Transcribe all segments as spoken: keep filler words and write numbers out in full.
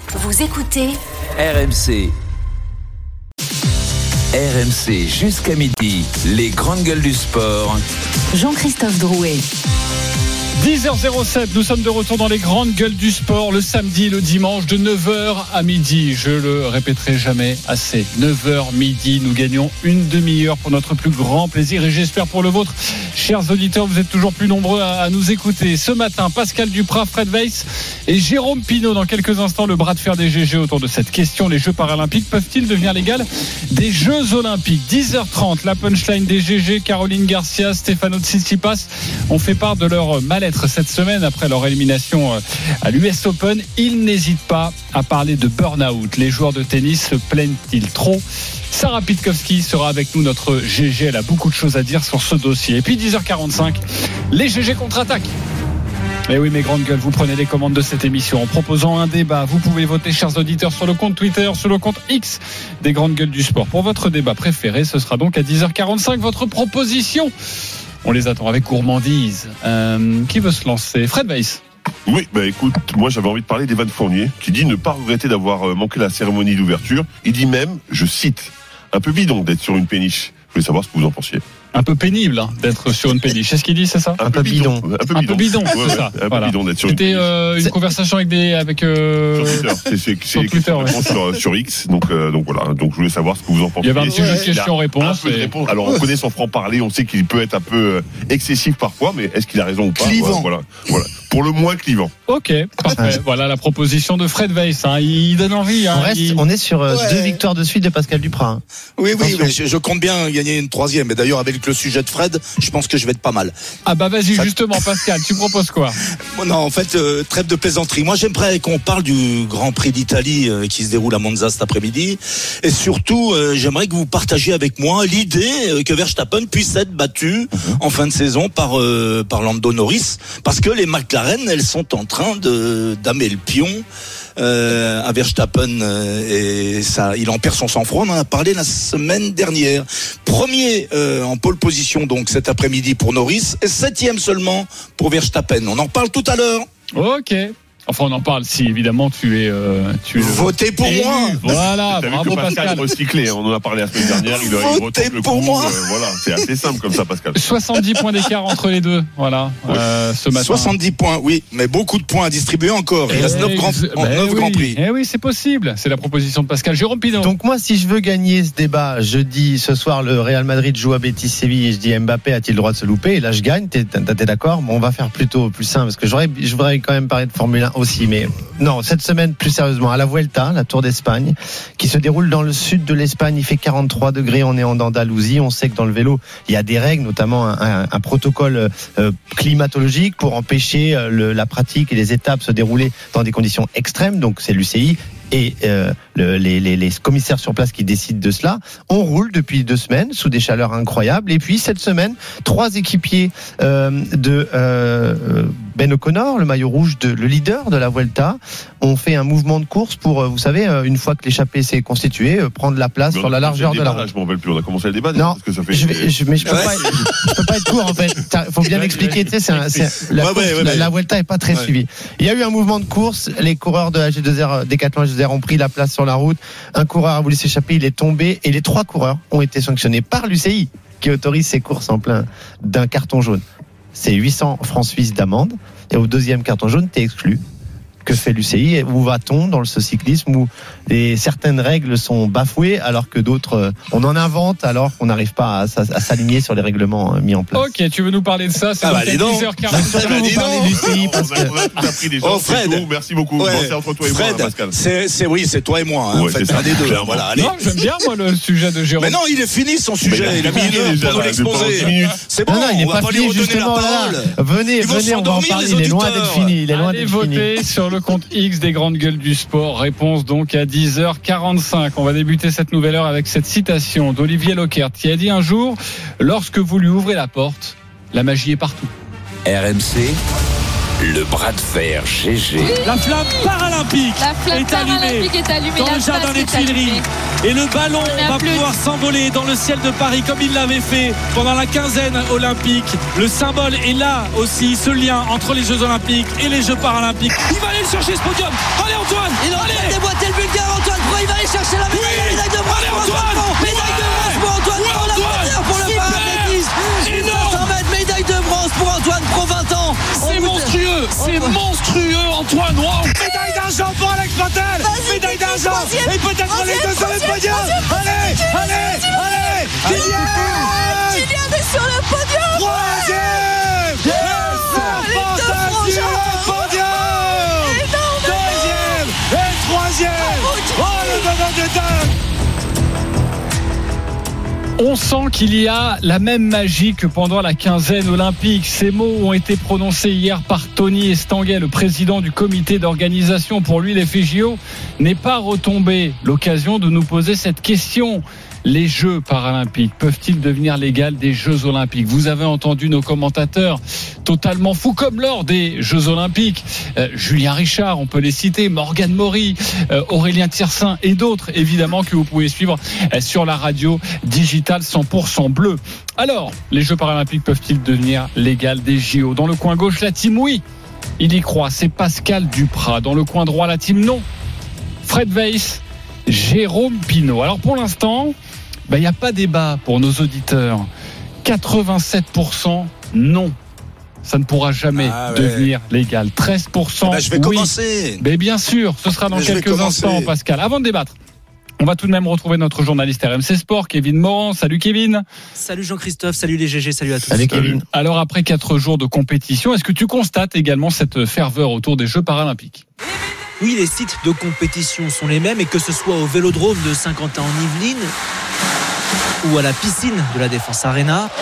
Vous écoutez R M C. R M C jusqu'à midi, les grandes gueules du sport. Jean-Christophe Drouet. dix heures zéro sept, nous sommes de retour dans les grandes gueules du sport le samedi et le dimanche de neuf heures à midi. Je le répéterai jamais assez. neuf heures midi, nous gagnons une demi-heure pour notre plus grand plaisir et j'espère pour le vôtre. Chers auditeurs, vous êtes toujours plus nombreux à, à nous écouter. Ce matin, Pascal Duprat, Fred Weiss et Jérôme Pinault. Dans quelques instants, le bras de fer des G G autour de cette question. Les Jeux paralympiques peuvent-ils devenir l'égal des Jeux olympiques? Dix heures trente, la punchline des G G. Caroline Garcia, Stefano Tsitsipas ont fait part de leur mal-être cette semaine après leur élimination à l'U S Open. Ils n'hésitent pas à parler de burn-out. Les joueurs de tennis se plaignent-ils trop? Sarah Pitkowski sera avec nous, notre G G. Elle a beaucoup de choses à dire sur ce dossier. Et puis dix heures quarante-cinq, les G G contre-attaquent. Et oui, mes grandes gueules, vous prenez les commandes de cette émission en proposant un débat. Vous pouvez voter, chers auditeurs, sur le compte Twitter, sur le compte X des grandes gueules du sport. Pour votre débat préféré, ce sera donc à dix heures quarante-cinq votre proposition. On les attend avec gourmandise. Euh, qui veut se lancer? Fred Weiss. Oui, bah écoute, moi j'avais envie de parler d'Evan Fournier, qui dit ne pas regretter d'avoir manqué la cérémonie d'ouverture. Il dit même, je cite, un peu bidon d'être sur une péniche. Je voulais savoir ce que vous en pensiez. Un peu pénible hein, d'être sur une péniche. C'est ce qu'il dit, c'est ça? Un, un peu bidon. bidon. Un peu bidon, un peu bidon ouais, c'est ouais, ça. Un peu voilà. bidon d'être sur C'était une péniche. euh, une c'est... conversation avec des, avec euh... sur Twitter. C'est, c'est, sur c'est Twitter, ouais. sur, sur X. Donc, euh, donc voilà. Donc je voulais savoir ce que vous en pensez. Il y avait un petit jeu de questions-réponses. Et... Alors on connaît son franc-parler, on sait qu'il peut être un peu excessif parfois, mais est-ce qu'il a raison ou pas? Clivant. Voilà, voilà. Pour le moins clivant. Ok, parfait. Voilà la proposition de Fred Weiss. Hein. Il donne envie. Hein. On, reste, il... on est sur euh, ouais. deux victoires de suite de Pascal Duprat. Hein. Oui, oui, mais je, je compte bien gagner une troisième. Et d'ailleurs, avec le sujet de Fred, je pense que je vais être pas mal. Ah bah vas-y, Ça... justement, Pascal, tu proposes quoi? Non, en fait, euh, trêve de plaisanterie. Moi, j'aimerais qu'on parle du Grand Prix d'Italie euh, qui se déroule à Monza cet après-midi. Et surtout, euh, j'aimerais que vous partagiez avec moi l'idée euh, que Verstappen puisse être battu mm-hmm. en fin de saison par, euh, par Lando Norris. Parce que les McLaren, elles sont en train de damer le pion euh, à Verstappen euh, et ça, il en perd son sang-froid. On en a parlé la semaine dernière. Premier euh, en pole position donc cet après-midi pour Norris et septième seulement pour Verstappen. On en parle tout à l'heure. Ok. Enfin, on en parle si évidemment tu es. Euh, tu es Votez pour élu. moi. Voilà, T'as bravo vu que Pascal. Pascal. Recyclé, on en a parlé la semaine dernière. Il a Votez il pour coup, moi. Euh, voilà, c'est assez simple comme ça, Pascal. soixante-dix points d'écart entre les deux. Voilà, ouais. euh, ce matin. soixante-dix points, oui, mais beaucoup de points à distribuer encore. Il et reste neuf grands, ben neuf oui. grands prix. Eh oui, c'est possible. C'est la proposition de Pascal. Jérôme Pinault. Donc moi, si je veux gagner ce débat, je dis ce soir le Real Madrid joue à Betis Séville et je dis Mbappé a-t-il le droit de se louper? Et là, je gagne. T'es, t'es d'accord? Bon, on va faire plutôt plus simple parce que j'aurais, je voudrais quand même parler de Formule un aussi, mais non, cette semaine. Plus sérieusement, à la Vuelta, la Tour d'Espagne, qui se déroule dans le sud de l'Espagne. Il fait quarante-trois degrés, on est en Andalousie. On sait que dans le vélo, il y a des règles, notamment un, un, un protocole euh, climatologique pour empêcher euh, le, la pratique et les étapes se dérouler dans des conditions extrêmes. Donc c'est l'U C I et euh, le, les, les, les commissaires sur place qui décident de cela. On roule depuis deux semaines sous des chaleurs incroyables. Et puis cette semaine, trois équipiers euh, de euh, Ben O'Connor, le maillot rouge, de, le leader de la Vuelta, ont fait un mouvement de course pour, vous savez, une fois que l'échappée s'est constituée, prendre la place sur la largeur de la route. Je m'en rappelle plus. On a commencé le débat. Non, parce que ça fait... je vais, je, mais je peux, ouais. pas, je peux pas être court en fait. Il faut bien expliquer. Tu sais, c'est un, c'est, la, ouais, course, ouais, ouais, la, la Vuelta est pas très ouais. suivie. Il y a eu un mouvement de course. Les coureurs de la G deux R, Decathlon G deux R ont pris la place sur la route. Un coureur a voulu s'échapper, il est tombé et les trois coureurs ont été sanctionnés par l'U C I qui autorise ces courses en plein d'un carton jaune. C'est huit cents francs suisses d'amende et au deuxième carton jaune, t'es exclu. Que fait l'U C I? Où va-t-on dans ce cyclisme où les, certaines règles sont bafouées alors que d'autres, on en invente alors qu'on n'arrive pas à, à s'aligner sur les règlements mis en place. Ok, tu veux nous parler de ça? C'est ah donc bah, à dix heures quarante. Ah bah, vous parlez du C I parce on, a, on a tout appris déjà. Oh, Fred. C'est tout. Merci beaucoup. Ouais. Bon, c'est entre toi et Fred, moi, Pascal. C'est, c'est, oui, c'est toi et moi. Hein, ouais, en fait, c'est un des deux. Clairement. Voilà, allez. Non, j'aime bien moi le sujet de Jérôme. Mais non, il est fini son sujet. Il, il a mis une heure pour nous l'exposer. C'est bon, non, non, il on n'est va pas pas lui fini redonner la justement. parole. Là. Venez, venez, on va en parler. Il est loin d'être fini. Il est loin Allez d'être fini. voter sur le compte X des grandes gueules du sport. Réponse donc à dix heures quarante-cinq. On va débuter cette nouvelle heure avec cette citation d'Olivier Lockert qui a dit un jour: lorsque vous lui ouvrez la porte, la magie est partout. R M C, le bras de fer G G. La flamme paralympique, La flamme est, allumée paralympique est allumée dans la le jardin des place est Tuileries. allumée. Et le ballon On va applaudit. pouvoir s'envoler dans le ciel de Paris comme il l'avait fait pendant la quinzaine olympique. Le symbole est là aussi, ce lien entre les Jeux olympiques et les Jeux paralympiques. Il va aller chercher ce podium. Allez Antoine, il allez, c'est monstrueux, Antoine. Wow. Médaille d'argent pour Alex Patel. Médaille d'argent. Et peut-être les deux sur le podium. Allez, allez, allez. Kylian Kylian est sur le podium. Troisième. Yes, sur le podium. Deuxième et troisième. Oh, le moment de dingue. On sent qu'il y a la même magie que pendant la quinzaine olympique. Ces mots ont été prononcés hier par Tony Estanguet, le président du comité d'organisation. Pour lui, l'effet J O n'est pas retombé. L'occasion de nous poser cette question. Les Jeux paralympiques peuvent-ils devenir l'égal des Jeux olympiques ? Vous avez entendu nos commentateurs totalement fous, comme lors des Jeux olympiques. Euh, Julien Richard, on peut les citer, Morgane Maury, euh, Aurélien Tiersin et d'autres, évidemment, que vous pouvez suivre euh, sur la radio digitale cent pour cent bleu. Alors, les Jeux paralympiques peuvent-ils devenir l'égal des J O ? Dans le coin gauche, la team oui, il y croit, c'est Pascal Duprat. Dans le coin droit, la team non, Fred Weiss, Jérôme Pinault. Alors pour l'instant, il ben, n'y a pas débat pour nos auditeurs. quatre-vingt-sept pour cent non. Ça ne pourra jamais ah ouais. devenir légal. treize pour cent eh ben, je vais oui. commencer. Mais bien sûr, ce sera dans Mais quelques instants, Pascal. Avant de débattre, on va tout de même retrouver notre journaliste R M C Sport, Kevin Morand. Salut Kevin. Salut Jean-Christophe, salut les G G, salut à tous. Salut Kevin. Alors après quatre jours de compétition, est-ce que tu constates également cette ferveur autour des Jeux paralympiques ? Oui, les sites de compétition sont les mêmes, et que ce soit au Vélodrome de Saint-Quentin-en-Yvelines ou à la piscine de la Défense Arena,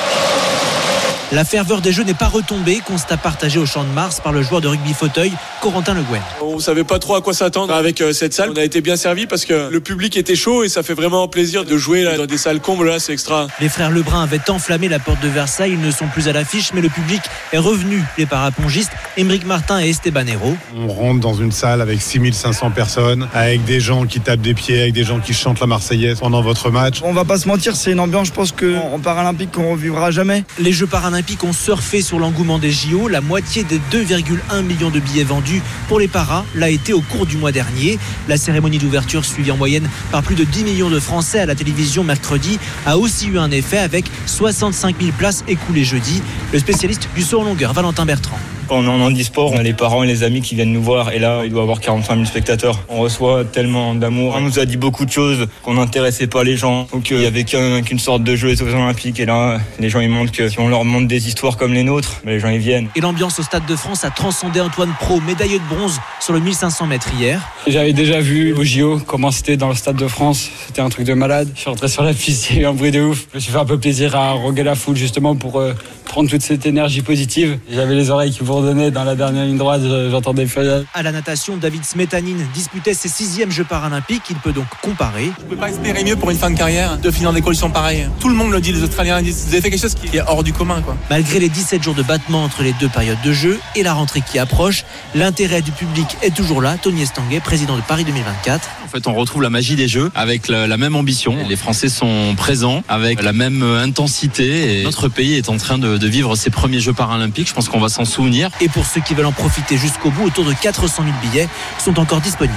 la ferveur des Jeux n'est pas retombée. Constat partagé au Champ de Mars par le joueur de rugby fauteuil Corentin Le Guen. On savait pas trop à quoi s'attendre avec cette salle. On a été bien servi parce que le public était chaud et ça fait vraiment plaisir de jouer là, dans des salles combles. Là, c'est extra. Les frères Lebrun avaient enflammé la porte de Versailles. Ils ne sont plus à l'affiche, mais le public est revenu. Les parapongistes Émeric Martin et Esteban Hérault. On rentre dans une salle avec six mille cinq cents personnes, avec des gens qui tapent des pieds, avec des gens qui chantent la Marseillaise pendant votre match. On va pas se mentir, c'est une ambiance, je pense, qu'en Paralympique qu'on revivra jamais. Les Jeux paralympiques ont surfé sur l'engouement des J O. La moitié des deux virgule un millions de billets vendus pour les paras l'a été au cours du mois dernier. La cérémonie d'ouverture, suivie en moyenne par plus de dix millions de Français à la télévision mercredi, a aussi eu un effet avec soixante-cinq mille places écoulées jeudi. Le spécialiste du saut en longueur, Valentin Bertrand. Quand on est en handisport, on a les parents et les amis qui viennent nous voir, et là il doit y avoir quarante-cinq mille spectateurs. On reçoit tellement d'amour. On nous a dit beaucoup de choses, qu'on n'intéressait pas les gens, ou qu'il y avait qu'un, qu'une sorte de jeu aux Olympiques, et là les gens ils montrent que si on leur montre des histoires comme les nôtres, ben, les gens ils viennent. Et l'ambiance au Stade de France a transcendé Antoine Pro, médaillé de bronze sur le mille cinq cents mètres hier. J'avais déjà vu au J O comment c'était dans le Stade de France, c'était un truc de malade. Je suis rentré sur la piste, il y a eu un bruit de ouf. Je me suis fait un peu plaisir à roguer la foule justement pour euh, prendre toute cette énergie positive. J'avais les oreilles qui bourdonnaient dans la dernière ligne droite, j'entendais plus. À la natation, David Smetanine disputait ses sixièmes Jeux paralympiques. Il peut donc comparer. Je ne peux pas espérer mieux pour une fin de carrière de finir dans des conditions pareilles. Tout le monde le dit, les Australiens disent, vous avez fait quelque chose qui est hors du commun, quoi. Malgré les dix-sept jours de battement entre les deux périodes de jeu et la rentrée qui approche, l'intérêt du public est toujours là. Tony Estanguet, président de Paris deux mille vingt-quatre. En fait, on retrouve la magie des Jeux avec la, la même ambition. Les Français sont présents avec la même intensité, et notre pays est en train de, de vivre ses premiers Jeux paralympiques. Je pense qu'on va s'en souvenir. Et pour ceux qui veulent en profiter jusqu'au bout, autour de quatre cent mille billets sont encore disponibles.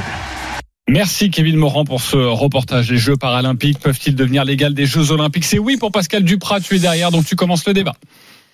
Merci Kevin Morand pour ce reportage. Les Jeux paralympiques peuvent-ils devenir l'égal des Jeux olympiques ? C'est oui pour Pascal Duprat, tu es derrière, donc tu commences le débat.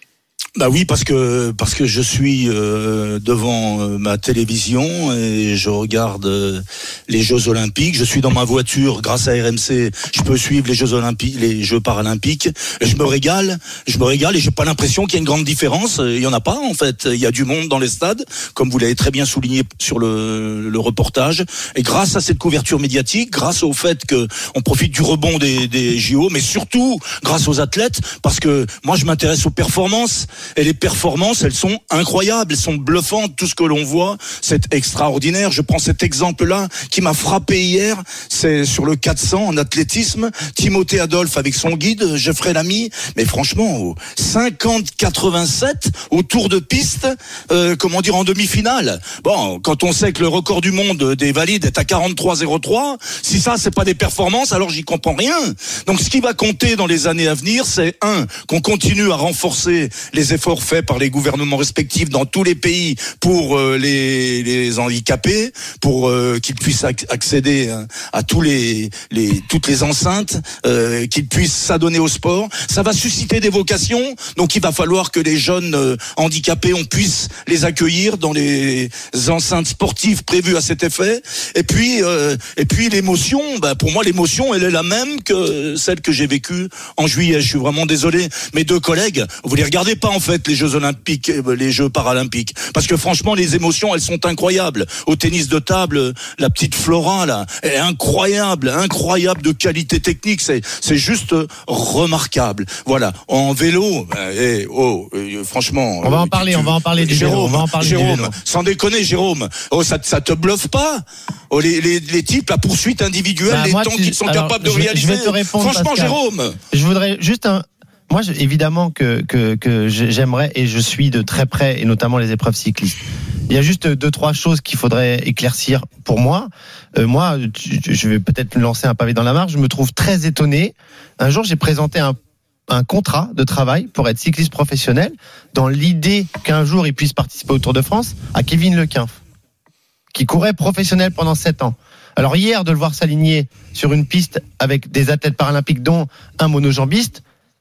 Bah oui, parce que parce que je suis euh, devant euh, ma télévision et je regarde euh, les Jeux Olympiques. Je suis dans ma voiture, grâce à R M C, je peux suivre les Jeux Olympiques, les Jeux Paralympiques. Et je me régale, je me régale et j'ai pas l'impression qu'il y a une grande différence. Il y en a pas en fait. Il y a du monde dans les stades, comme vous l'avez très bien souligné sur le, le reportage. Et grâce à cette couverture médiatique, grâce au fait que on profite du rebond des, des J O, mais surtout grâce aux athlètes, parce que moi je m'intéresse aux performances. Et les performances, elles sont incroyables, elles sont bluffantes. Tout ce que l'on voit, c'est extraordinaire. Je prends cet exemple-là qui m'a frappé hier. C'est sur le quatre cents en athlétisme. Timothée Adolphe avec son guide, Geoffrey Lamy. Mais franchement, au cinquante quatre-vingt-sept au tour de piste, euh, comment dire, en demi-finale. Bon, quand on sait que le record du monde des valides est à quarante-trois zéro trois, si ça, c'est pas des performances, alors j'y comprends rien. Donc, ce qui va compter dans les années à venir, c'est un, qu'on continue à renforcer les efforts faits par les gouvernements respectifs dans tous les pays pour euh, les, les handicapés, pour euh, qu'ils puissent accéder à tous les, les toutes les enceintes, euh, qu'ils puissent s'adonner au sport. Ça va susciter des vocations, donc il va falloir que les jeunes euh, handicapés, on puisse les accueillir dans les enceintes sportives prévues à cet effet. Et puis, euh, et puis l'émotion, ben pour moi l'émotion, elle est la même que celle que j'ai vécue en juillet. Je suis vraiment désolé. Mes deux collègues, vous les regardez pas en fait les Jeux Olympiques, les Jeux Paralympiques, parce que franchement les émotions, elles sont incroyables. Au tennis de table, la petite Flora là, elle est incroyable, incroyable de qualité technique. C'est, c'est juste remarquable. Voilà. En vélo, ben, eh, oh, euh, franchement. On va en parler, tu, on va en parler du Jérôme, vélo. On va en parler Jérôme, du vélo. sans déconner, Jérôme. Oh, ça, ça te bluffe pas? Oh, les, les, les types, la poursuite individuelle, Bah, les moi, temps tu- qu'ils sont alors, capables de je vais- réaliser. je vais te répondre, Franchement, Pascal. Jérôme. Je voudrais juste un. Moi, je- évidemment que, que, que j'aimerais et je suis de très près, et notamment les épreuves cyclistes. Il y a juste deux, trois choses qu'il faudrait éclaircir pour moi. Euh, moi, tu- tu- je vais peut-être me lancer un pavé dans la mare. Je me trouve très étonné. Un jour, j'ai présenté un, un contrat de travail pour être cycliste professionnel dans l'idée qu'un jour, il puisse participer au Tour de France à Kevin Lequinf, qui courait professionnel pendant sept ans. Alors hier, de le voir s'aligner sur une piste avec des athlètes paralympiques, dont un monojambiste,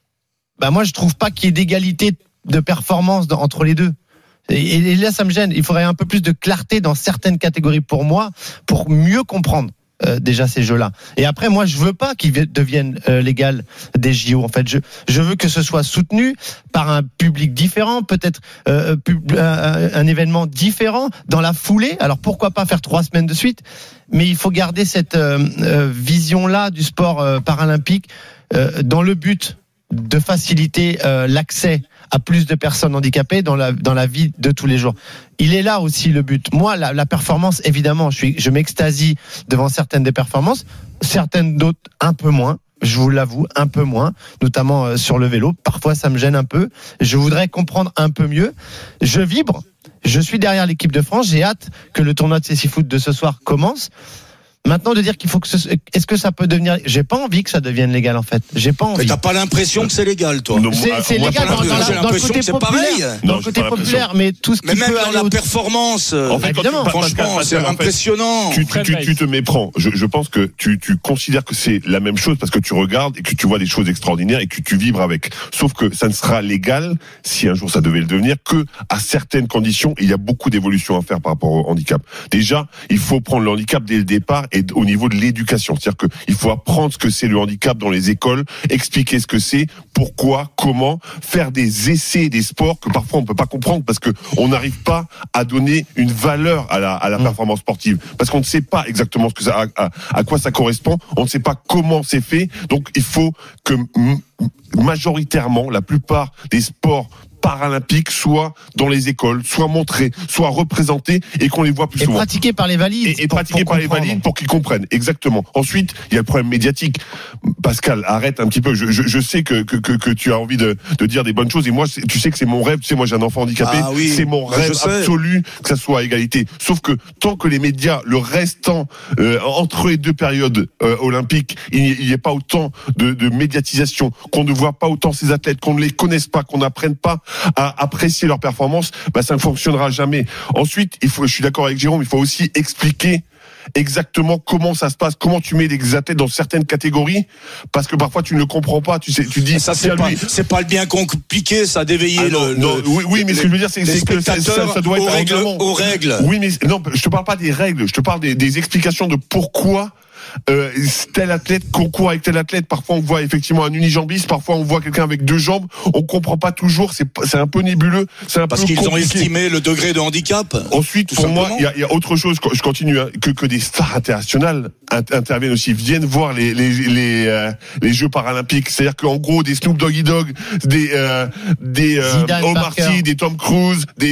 bah moi je trouve pas qu'il y ait d'égalité de performance dans- entre les deux. Et, et là, ça me gêne. Il faudrait un peu plus de clarté dans certaines catégories pour moi, pour mieux comprendre euh, déjà ces jeux-là. Et après, moi, je veux pas qu'ils deviennent euh, légales des J O. En fait, je je veux que ce soit soutenu par un public différent, peut-être euh, pub, un, un événement différent dans la foulée. Alors pourquoi pas faire trois semaines de suite? Mais il faut garder cette euh, euh, vision-là du sport euh, paralympique euh, dans le but de faciliter euh, l'accès à plus de personnes handicapées dans la dans la vie de tous les jours. Il est là aussi le but. Moi, la, la performance, évidemment, je suis, je m'extasie devant certaines des performances, certaines d'autres un peu moins. Je vous l'avoue, un peu moins, notamment euh, sur le vélo. Parfois, ça me gêne un peu. Je voudrais comprendre un peu mieux. Je vibre. Je suis derrière l'équipe de France. J'ai hâte que le tournoi de Cécifoot de ce soir commence. Maintenant, de dire qu'il faut que ce... est-ce que ça peut devenir, j'ai pas envie que ça devienne légal en fait. J'ai pas envie. Mais t'as pas l'impression que c'est légal, toi? Non, C'est, c'est Moi, légal j'ai dans, dans, l'impression la, dans le côté que c'est populaire, pareil. dans Non, le j'ai côté pas populaire, mais tout ce qui Mais même peut dans aller la au- performance, En fait, évidemment. quand tu- franchement, Pascal, c'est en fait, impressionnant. Tu, tu, tu, tu te méprends. Je, je pense que tu, tu considères que c'est la même chose parce que tu regardes et que tu vois des choses extraordinaires et que tu vibres avec. Sauf que ça ne sera légal, si un jour ça devait le devenir, que à certaines conditions. Il y a beaucoup d'évolutions à faire par rapport au handicap. Déjà, il faut prendre le handicap dès le départ et au niveau de l'éducation. C'est-à-dire que il faut apprendre ce que c'est le handicap dans les écoles, expliquer ce que c'est, pourquoi, comment, faire des essais des sports que parfois on peut pas comprendre parce que on n'arrive pas à donner une valeur à la, à la performance sportive parce qu'on ne sait pas exactement ce que ça, à, à, à quoi ça correspond, on ne sait pas comment c'est fait. Donc il faut que m- majoritairement la plupart des sports paralympiques soient dans les écoles, soient montrés, soient représentés et qu'on les voit plus Et souvent. pratiqué par les valides. Et, et pour- pratiqué pour par les comprendre. valides pour qu'ils comprennent. Exactement. Ensuite, il y a le problème médiatique. Pascal, arrête un petit peu. Je, je, je sais que, que, que, que tu as envie de, de dire des bonnes choses. Et moi, c'est- tu sais que c'est mon rêve. Tu sais, moi, j'ai un enfant handicapé. Ah oui, c'est mon bah, rêve je sais. absolu que ça soit à égalité. Sauf que tant que les médias, le restant, euh, entre les deux périodes euh, olympiques, il n'y ait pas autant de, de médiatisation, qu'on ne voit pas autant ces athlètes, qu'on ne les connaisse pas, qu'on n'apprenne pas à apprécier leur performance, bah, ça ne fonctionnera jamais. Ensuite, il faut, je suis d'accord avec Jérôme, il faut aussi expliquer exactement comment ça se passe, comment tu mets des athlètes dans certaines catégories, parce que parfois tu ne le comprends pas, tu sais, tu dis Ça, c'est tiens, pas, lui- c'est pas le bien compliqué, ça, d'éveiller Ah non, le, non, le- oui, oui, mais ce que je veux dire, c'est, les c'est que ça, ça, spectateurs ça doit être aux un règles, règlement. aux règles. Oui, mais non, je te parle pas des règles, je te parle des, des explications de pourquoi euh, tel athlète concourt avec tel athlète. Parfois on voit effectivement un unijambiste, parfois on voit quelqu'un avec deux jambes. On comprend pas toujours, c'est, c'est un peu nébuleux, c'est un Parce peu qu'ils ont compliqué. estimé le degré de handicap. Ensuite, Tout pour moi, simplement. il y a, il y a autre chose. Je continue hein, que que des stars internationales int- interviennent aussi, viennent voir les les les, euh, les Jeux paralympiques. C'est-à-dire qu'en gros, des Snoop Doggy Dogg, des euh, des euh, Zidane, Omar Parker. Sy, des Tom Cruise, des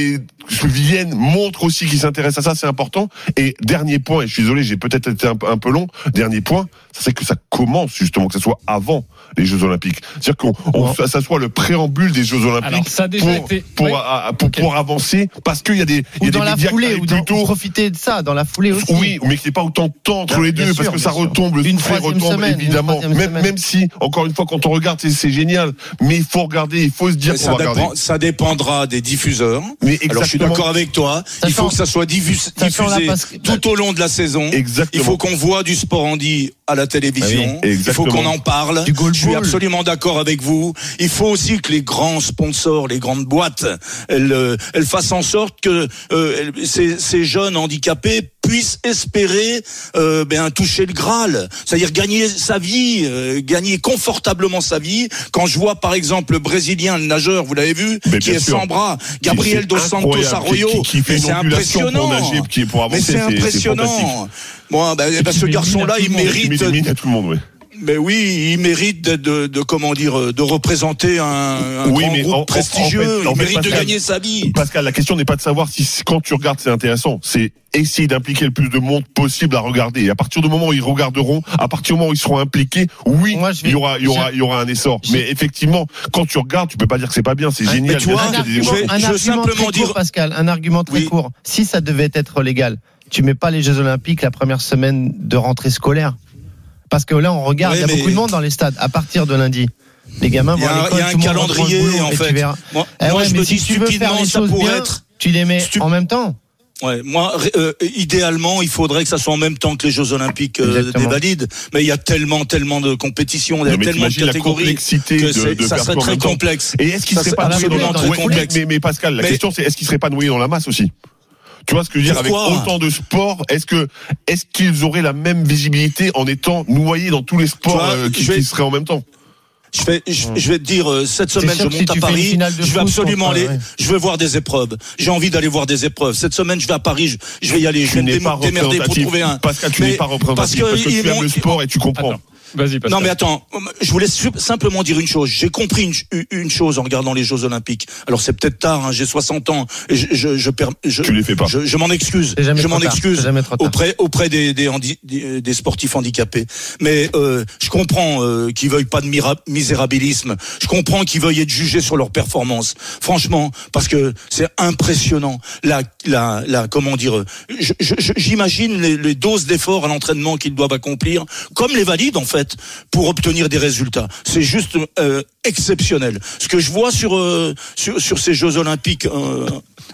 viennent, montrent aussi qu'ils s'intéressent à ça, c'est important. Et dernier point, et je suis désolé, j'ai peut-être été un, un peu long, dernier point, c'est que ça commence justement, que ce soit avant les Jeux Olympiques. C'est-à-dire qu'on on, ça soit le préambule des Jeux Olympiques. Alors, ça a déjà pour, été... pour, oui. à, pour okay. pouvoir avancer, parce qu'il y a des, il y a dans des la médias foulée, ou plutôt... profiter de ça, dans la foulée aussi. Oui, mais qu'il n'y ait pas autant de temps entre bien, les deux, bien parce sûr, que ça sûr. retombe, le une soufflet retombe, semaine, évidemment. Même, même si, encore une fois, quand on regarde, c'est, c'est génial, mais il faut regarder, il faut se dire mais qu'on va dépend, regarder. Ça dépendra des diffuseurs. Mais alors je suis d'accord avec toi, ça il faut change, que ça soit diffusé, diffusé que... tout au long de la saison. Exactement. Il faut qu'on voit du sport handi à la télévision. Oui, il faut qu'on en parle. Je suis absolument d'accord avec vous. Il faut aussi que les grands sponsors, les grandes boîtes, elles, elles fassent en sorte que euh, ces, ces jeunes handicapés puissent espérer euh, ben, toucher le Graal, c'est-à-dire gagner sa vie, euh, gagner confortablement sa vie. Quand je vois par exemple le Brésilien, le nageur, vous l'avez vu, mais qui est sûr. sans bras, Gabriel c'est dos Santos Arroyo, qui, qui, qui fait c'est impressionnant. Pour nager, qui, pour avancer, mais c'est, c'est impressionnant. Bon, ben, ben, ce garçon-là, il mérite. Il mérite à tout le monde, oui. Mais oui, il mérite de, de, de comment dire, de représenter un, un oui, grand mais groupe en, prestigieux. En fait, en il fait, mérite Pascal, de gagner sa vie. Pascal, la question n'est pas de savoir si quand tu regardes c'est intéressant, c'est essayer d'impliquer le plus de monde possible à regarder. Et à partir du moment où ils regarderont, à partir du moment où ils seront impliqués, oui, Moi, vais, il y aura, il y aura, il y aura un essor. Je... Mais effectivement, quand tu regardes, tu peux pas dire que c'est pas bien, c'est un, génial. Tu vois, un argument, des... un je argument simplement très dire, court, Pascal, un argument très oui. court. Si ça devait être légal, tu mets pas les Jeux Olympiques la première semaine de rentrée scolaire. Parce que là, on regarde, il ouais, y a mais... beaucoup de monde dans les stades à partir de lundi. Les gamins vont à l'école, il y a un calendrier en fait. Moi, eh moi ouais, je me dis si tu veux faire les choses bien, être... tu les mets Stup... en même temps. Ouais, moi, euh, idéalement, il faudrait que ça soit en même temps que les Jeux Olympiques euh, des valides. Mais il y a tellement, tellement de compétitions, il y a tellement de catégories que de, de ça serait très complexe. Et est-ce qu'il serait pas absolument très complexe mais, mais Pascal, la mais... question c'est est-ce qu'il serait pas noyé dans la masse aussi? Tu vois ce que je veux dire? Pourquoi? Avec autant de sports, est-ce que est-ce qu'ils auraient la même visibilité en étant noyés dans tous les sports vois, euh, qui, vais... qui seraient en même temps? Je vais, je, je vais te dire, euh, cette semaine, je monte si à Paris, je vais absolument aller, ouais. je veux voir des épreuves. J'ai envie d'aller voir des épreuves. Cette semaine, je vais à Paris, je, je vais y aller, je vais me démerder pour trouver un. Pascal, tu n'es pas représentatif, parce que, parce que tu aimes le sport et tu comprends. Attends. Vas-y, Pascal. Non mais attends, je voulais simplement dire une chose. J'ai compris une, une chose en regardant les Jeux Olympiques. Alors c'est peut-être tard, hein, j'ai soixante ans, et je, je, je, je, tu les fais pas. je, je m'en excuse, je m'en excuse auprès auprès des des, handi, des des sportifs handicapés. Mais euh, je comprends euh, qu'ils veuillent pas de mira, misérabilisme. Je comprends qu'ils veuillent être jugés sur leur performance. Franchement, parce que c'est impressionnant. La la la comment dire. Je, je, j'imagine les, les doses d'efforts à l'entraînement qu'ils doivent accomplir, comme les valides en fait, pour obtenir des résultats. C'est juste euh, exceptionnel. Ce que je vois sur euh, sur, sur ces Jeux Olympiques euh,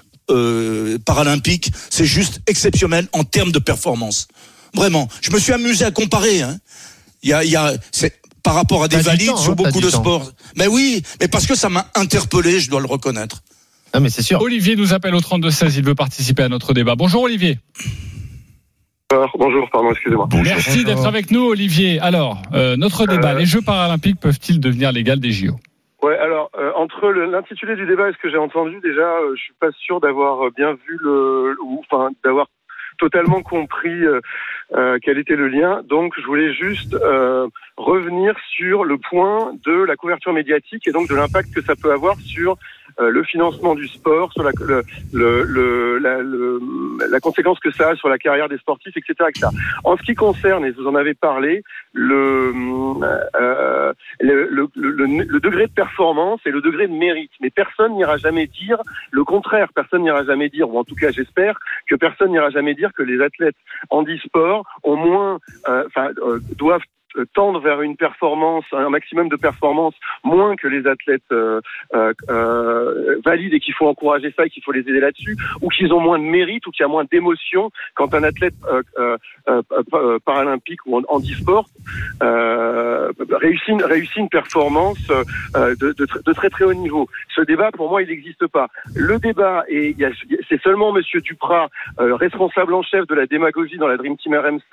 euh, paralympiques, c'est juste exceptionnel en termes de performance. Vraiment, je me suis amusé à comparer. Hein. Il y a, il y a, c'est par rapport à des valides temps, sur hein, beaucoup de sports. Mais oui, mais parce que ça m'a interpellé, je dois le reconnaître. Ah mais c'est sûr. Olivier nous appelle au trente-deux seize, il veut participer à notre débat. Bonjour Olivier. Bonjour, pardon, excusez-moi. Merci Bonjour. d'être avec nous, Olivier. Alors, euh, notre débat, euh... les Jeux paralympiques peuvent-ils devenir légaux des J O? Ouais, alors euh, entre le, l'intitulé du débat et ce que j'ai entendu, déjà, euh, je suis pas sûr d'avoir bien vu le, ou enfin d'avoir totalement compris euh, euh, quel était le lien. Donc, je voulais juste euh, revenir sur le point de la couverture médiatique et donc de l'impact que ça peut avoir sur euh, le financement du sport, sur la, le, le, le, la, le, la conséquence que ça a sur la carrière des sportifs, et cetera, et cetera. En ce qui concerne, et vous en avez parlé, le, euh, le, le, le, le degré de performance et le degré de mérite. Mais personne n'ira jamais dire le contraire. Personne n'ira jamais dire, ou en tout cas j'espère, que personne n'ira jamais dire que les athlètes handisport ont moins, enfin, euh, euh, doivent tendre vers une performance, un maximum de performance, moins que les athlètes euh, euh, euh, valides et qu'il faut encourager ça et qu'il faut les aider là-dessus, ou qu'ils ont moins de mérite ou qu'il y a moins d'émotion quand un athlète euh, euh, euh, paralympique ou handisport euh, réussit, une, réussit une performance euh, de, de, de très très haut niveau. Ce débat, pour moi, il n'existe pas. Le débat, et il y a, c'est seulement Monsieur Duprat, euh, responsable en chef de la démagogie dans la Dream Team R M C,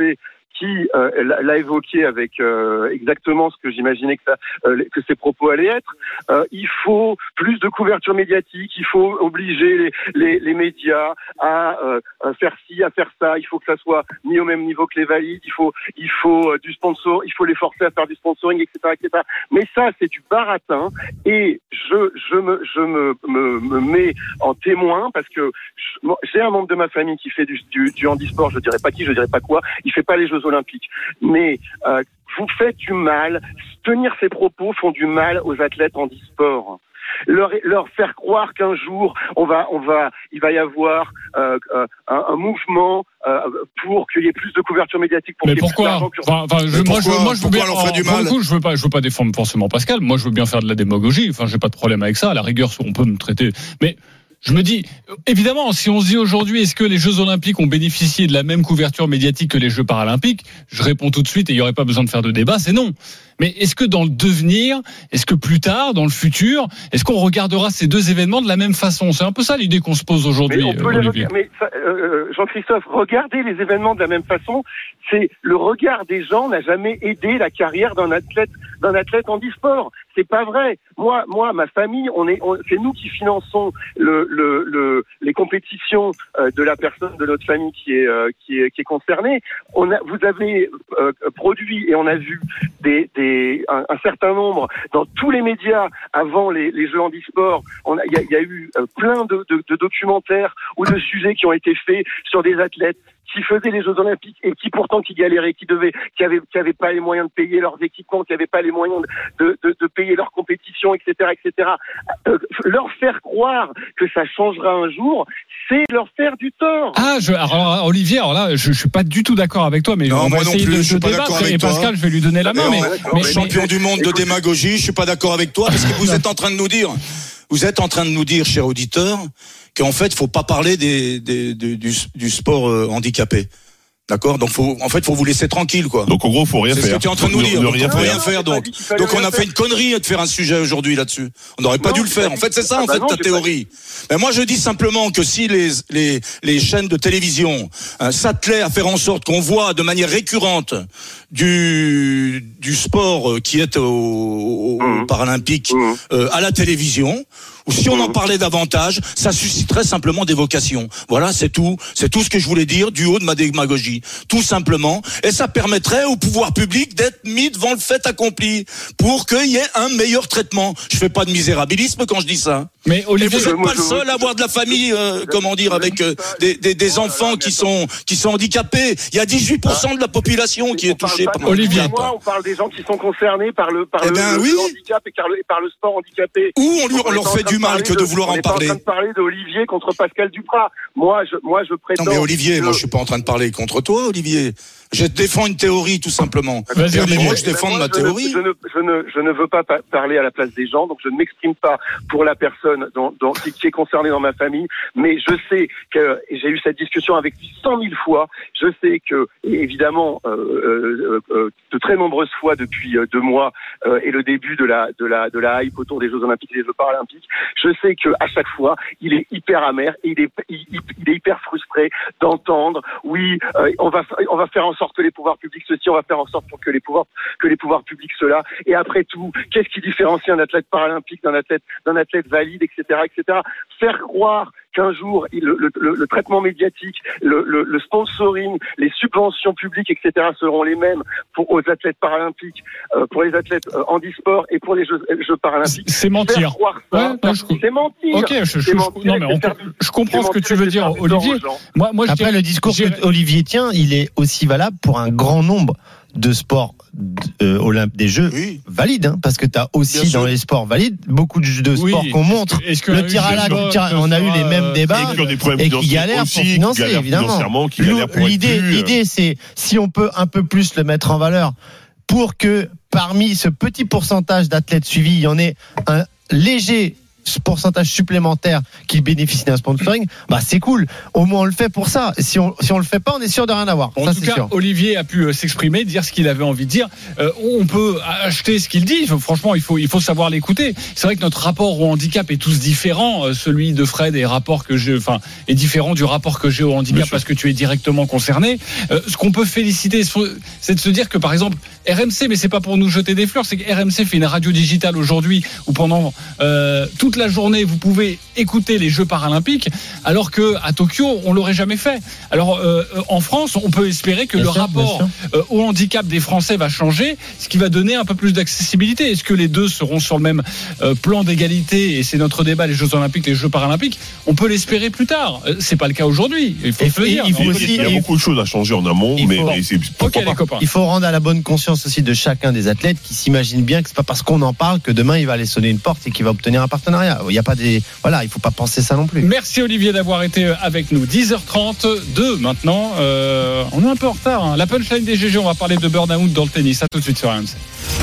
qui euh, l'a évoqué avec euh, exactement ce que j'imaginais que, ça, euh, que ses propos allaient être. Euh, il faut plus de couverture médiatique, il faut obliger les, les, les médias à, euh, à faire ci, à faire ça. Il faut que ça soit mis au même niveau que les valides. Il faut, il faut euh, du sponsor, il faut les forcer à faire du sponsoring, et cetera, et cetera. Mais ça, c'est du baratin. Et je, je me, je me, me, me mets en témoin parce que je, j'ai un membre de ma famille qui fait du, du, du handisport. Je dirais pas qui, je dirais pas quoi. Il fait pas les Jeux Olympiques. Mais euh, vous faites du mal. Tenir ces propos font du mal aux athlètes handisport. Leur, leur faire croire qu'un jour on va, on va, il va y avoir euh, euh, un, un mouvement euh, pour qu'il y ait plus de couverture médiatique. Pour mais pourquoi enfin, enfin, je, moi, je, moi, je veux bien. En, du mal coup, je veux pas, je veux pas défendre forcément Pascal. Moi, je veux bien faire de la démagogie. Enfin, j'ai pas de problème avec ça. À la rigueur, on peut me traiter. Mais je me dis, évidemment, si on se dit aujourd'hui, est-ce que les Jeux Olympiques ont bénéficié de la même couverture médiatique que les Jeux Paralympiques ? Je réponds tout de suite et il n'y aurait pas besoin de faire de débat, c'est non. Mais est-ce que dans le devenir, est-ce que plus tard, dans le futur, est-ce qu'on regardera ces deux événements de la même façon ? C'est un peu ça l'idée qu'on se pose aujourd'hui, mais on peut euh, Olivier. Les, mais euh, Jean-Christophe, regarder les événements de la même façon, c'est le regard des gens n'a jamais aidé la carrière d'un athlète, d'un athlète handisport. C'est pas vrai. Moi, moi, ma famille, on est, on, c'est nous qui finançons le, le, le, les compétitions euh, de la personne de notre famille qui est, euh, qui est, qui est concernée. On a, vous avez euh, produit et on a vu des, des, un, un certain nombre dans tous les médias avant les, les Jeux handisport. On a, il y a, il y a eu euh, plein de, de, de documentaires ou de sujets qui ont été faits sur des athlètes qui faisaient les Jeux Olympiques et qui pourtant qui galéraient, qui devaient, qui avaient, qui avaient pas les moyens de payer leurs équipements, qui avaient pas les moyens de, de, de payer leurs compétitions, et cetera, et cetera. Euh, leur faire croire que ça changera un jour, c'est leur faire du tort. Ah, je, alors, Olivier, alors là, je, je suis pas du tout d'accord avec toi, mais non, on va essayer plus, de, de débattre. Et Pascal, je vais lui donner la main. Mais, mais, mais champion mais, du monde de démagogie, je suis pas d'accord avec toi parce que vous êtes en train de nous dire. Vous êtes en train de nous dire, cher auditeur, qu'en fait, faut pas parler des, des, des du, du sport euh, handicapé. D'accord, donc faut, en fait, faut vous laisser tranquille, quoi. Donc en gros, faut rien c'est faire. C'est ce que tu es en train de nous dire. Ne, ne rien, rien, rien faire, donc. Donc on a fait une connerie de faire un sujet aujourd'hui là-dessus. On n'aurait pas non, dû le faire. En fait, c'est ça, en fait, non, ta théorie. Pas... Mais moi, je dis simplement que si les les les chaînes de télévision euh, s'attelaient à faire en sorte qu'on voit de manière récurrente du du sport qui est au, au, au Paralympique mmh. euh, à la télévision. Ou si on en parlait davantage, ça susciterait simplement des vocations. Voilà, c'est tout. C'est tout ce que je voulais dire du haut de ma démagogie. Tout simplement. Et ça permettrait au pouvoir public d'être mis devant le fait accompli pour qu'il y ait un meilleur traitement. Je fais pas de misérabilisme quand je dis ça. Mais Olivier, et vous n'êtes pas le seul à avoir de la famille, euh, comment dire, avec euh, des, des, des enfants qui sont qui sont handicapés. Il y a dix-huit pour cent de la population qui est touchée par le Olivier. Moi, on parle des gens qui sont concernés par le par eh le, ben, le, oui. le handicap et par le, par le sport handicapé. Ou on, lui, on, on leur fait du mal que de, de vouloir en parler. On est en train de parler d'Olivier contre Pascal Duprat. Moi, je moi je prétends. Non mais Olivier, que... moi je suis pas en train de parler contre toi, Olivier. Je défends une théorie tout simplement. Permets-moi que je défende ma théorie. Je ne, je ne je ne veux pas pa- parler à la place des gens, donc je ne m'exprime pas pour la personne dont, dont, qui, qui est concernée dans ma famille, mais je sais que et j'ai eu cette discussion avec lui cent mille fois. Je sais que évidemment euh, euh, euh, de très nombreuses fois depuis euh, deux mois euh, et le début de la de la de la hype autour des Jeux Olympiques et des Jeux Paralympiques, je sais que à chaque fois il est hyper amer et il est il, il est hyper frustré d'entendre oui euh, on va on va faire en sorte que les pouvoirs publics ceci, on va faire en sorte pour que les pouvoirs que les pouvoirs publics cela. Et après tout, qu'est-ce qui différencie un athlète paralympique d'un athlète d'un athlète valide, et cetera, et cetera. Faire croire qu'un jour le, le, le, le traitement médiatique, le, le, le sponsoring, les subventions publiques, et cetera, seront les mêmes pour aux athlètes paralympiques, euh, pour les athlètes euh, handisport et pour les Jeux, Jeux paralympiques. C'est mentir. Faire croire ça, ouais, non, je... c'est mentir. Ok, je, je, c'est je, mentir, non mais on, je comprends ce que tu veux dire, Olivier. Moi, moi, je Après, dirais, le discours j'irais... que Olivier tient, il est aussi valable pour un grand nombre de sports euh, olympiques des Jeux oui. valides, hein, parce que tu as aussi Bien dans sûr. les sports valides beaucoup de, de sports oui. qu'on montre. Est-ce que, est-ce que le tir à l'arc, on a eu les mêmes débats et, et qui galèrent pour financer, qui évidemment. Qui pour l'idée, plus, l'idée, c'est si on peut un peu plus le mettre en valeur pour que parmi ce petit pourcentage d'athlètes suivis, il y en ait un léger pourcentage supplémentaire qui bénéficie d'un sponsoring, bah c'est cool. Au moins on le fait pour ça. Si on si on le fait pas, on est sûr de rien avoir. En ça, tout c'est cas, sûr. Olivier a pu s'exprimer, dire ce qu'il avait envie de dire. Euh, on peut acheter ce qu'il dit. Franchement, il faut il faut savoir l'écouter. C'est vrai que notre rapport au handicap est tous différent. Euh, celui de Fred est rapport que j'ai, enfin, est différent du rapport que j'ai au handicap parce que tu es directement concerné. Euh, ce qu'on peut féliciter, c'est de se dire que par exemple R M C, mais c'est pas pour nous jeter des fleurs, c'est que R M C fait une radio digitale aujourd'hui où pendant euh, toute la journée vous pouvez écouter les Jeux paralympiques, alors que à Tokyo on l'aurait jamais fait. Alors euh, en France, on peut espérer que bien le sûr, rapport euh, au handicap des Français va changer, ce qui va donner un peu plus d'accessibilité. Est-ce que les deux seront sur le même euh, plan d'égalité? Et c'est notre débat, les Jeux olympiques, les Jeux paralympiques. On peut l'espérer plus tard. Euh, c'est pas le cas aujourd'hui. Il faut se le dire. Il, faut aussi, il y a beaucoup de choses à changer en amont, il mais, faut, mais c'est okay, les copains. Il faut rendre à la bonne conscience aussi de chacun des athlètes qui s'imaginent bien que c'est pas parce qu'on en parle que demain il va aller sonner une porte et qu'il va obtenir un partenariat. Il y a pas des voilà, il faut pas penser ça non plus. Merci Olivier d'avoir été avec nous. dix heures trente-deux maintenant. Euh, on est un peu en retard. Hein. La punchline des G G. On va parler de burn-out dans le tennis. À tout de suite sur R M C.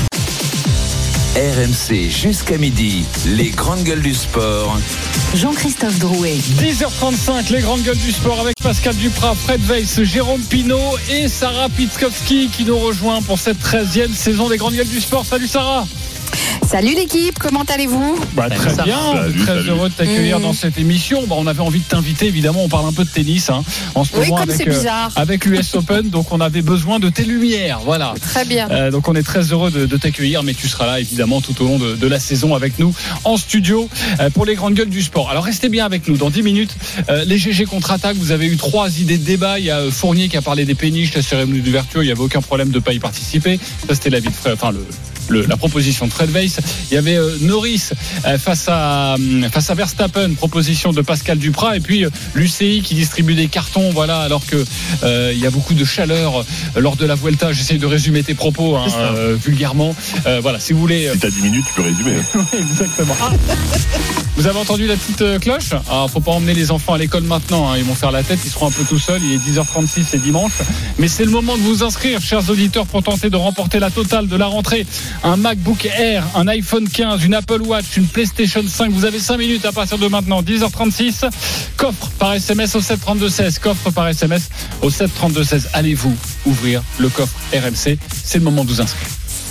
R M C jusqu'à midi, les grandes gueules du sport. Jean-Christophe Drouet. dix heures trente-cinq, les grandes gueules du sport avec Pascal Duprat, Fred Weiss, Jérôme Pinault et Sarah Pitkowski qui nous rejoint pour cette treizième saison des grandes gueules du sport. Salut Sarah. Salut l'équipe, comment allez-vous? Bah, très salut, bien, salut, très salut. heureux de t'accueillir mmh. dans cette émission. Bah, on avait envie de t'inviter, évidemment, on parle un peu de tennis hein, en ce oui, moment comme avec, c'est bizarre. euh, avec l'U S Open, donc on avait besoin de tes lumières. Voilà. Très bien. Euh, donc on est très heureux de, de t'accueillir, mais tu seras là évidemment tout au long de, de la saison avec nous en studio euh, pour les grandes gueules du sport. Alors restez bien avec nous, dans dix minutes, euh, les G G contre-attaque, vous avez eu trois idées de débat. Il y a euh, Fournier qui a parlé des péniches, la cérémonie d'ouverture, il n'y avait aucun problème de ne pas y participer. Ça c'était l'avis de Fred, enfin le Le, la proposition de Fred Weiss. Il y avait euh, Norris euh, face à euh, face à Verstappen, proposition de Pascal Duprat, et puis euh, l'U C I qui distribue des cartons, voilà, alors que euh, il y a beaucoup de chaleur euh, lors de la Vuelta. J'essaie de résumer tes propos hein, euh, vulgairement. Euh, voilà, si vous voulez. Euh... Si t'as dix minutes, tu peux résumer. Exactement. Ah. Vous avez entendu la petite euh, cloche? Ah, faut pas emmener les enfants à l'école maintenant. Hein. Ils vont faire la tête, ils seront un peu tout seuls. Il est dix heures trente-six, c'est dimanche. Mais c'est le moment de vous inscrire, chers auditeurs, pour tenter de remporter la totale de la rentrée. Un MacBook Air, un iPhone quinze, une Apple Watch, une PlayStation cinq. Vous avez cinq minutes à partir de maintenant. dix heures trente-six. Coffre par S M S au sept trente-deux seize. Coffre par S M S au sept trente-deux seize. Allez-vous ouvrir le coffre R M C? C'est le moment de vous inscrire.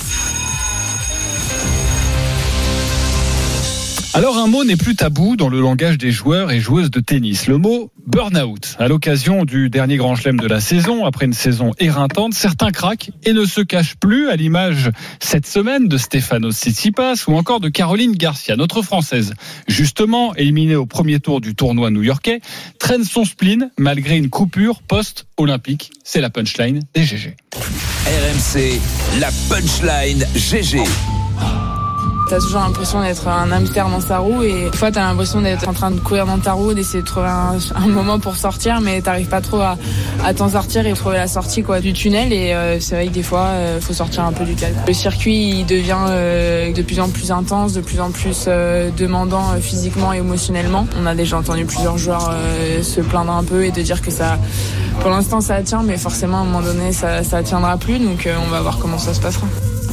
Alors un mot n'est plus tabou dans le langage des joueurs et joueuses de tennis, le mot burn-out. À l'occasion du dernier grand chelem de la saison, après une saison éreintante, certains craquent et ne se cachent plus, à l'image cette semaine de Stefanos Tsitsipas ou encore de Caroline Garcia, notre Française. Justement, éliminée au premier tour du tournoi new-yorkais, traîne son spleen malgré une coupure post-olympique. C'est la punchline des G G. R M C, la punchline G G. T'as toujours l'impression d'être un hamster dans sa roue et des fois t'as l'impression d'être en train de courir dans ta roue, d'essayer de trouver un, un moment pour sortir, mais t'arrives pas trop à, à t'en sortir et trouver la sortie quoi du tunnel. Et euh, c'est vrai que des fois euh, faut sortir un peu du cadre. Le circuit il devient euh, de plus en plus intense, de plus en plus euh, demandant euh, physiquement et émotionnellement. On a déjà entendu plusieurs joueurs euh, se plaindre un peu et de dire que ça, pour l'instant ça tient, mais forcément à un moment donné ça, ça tiendra plus. Donc euh, on va voir comment ça se passera.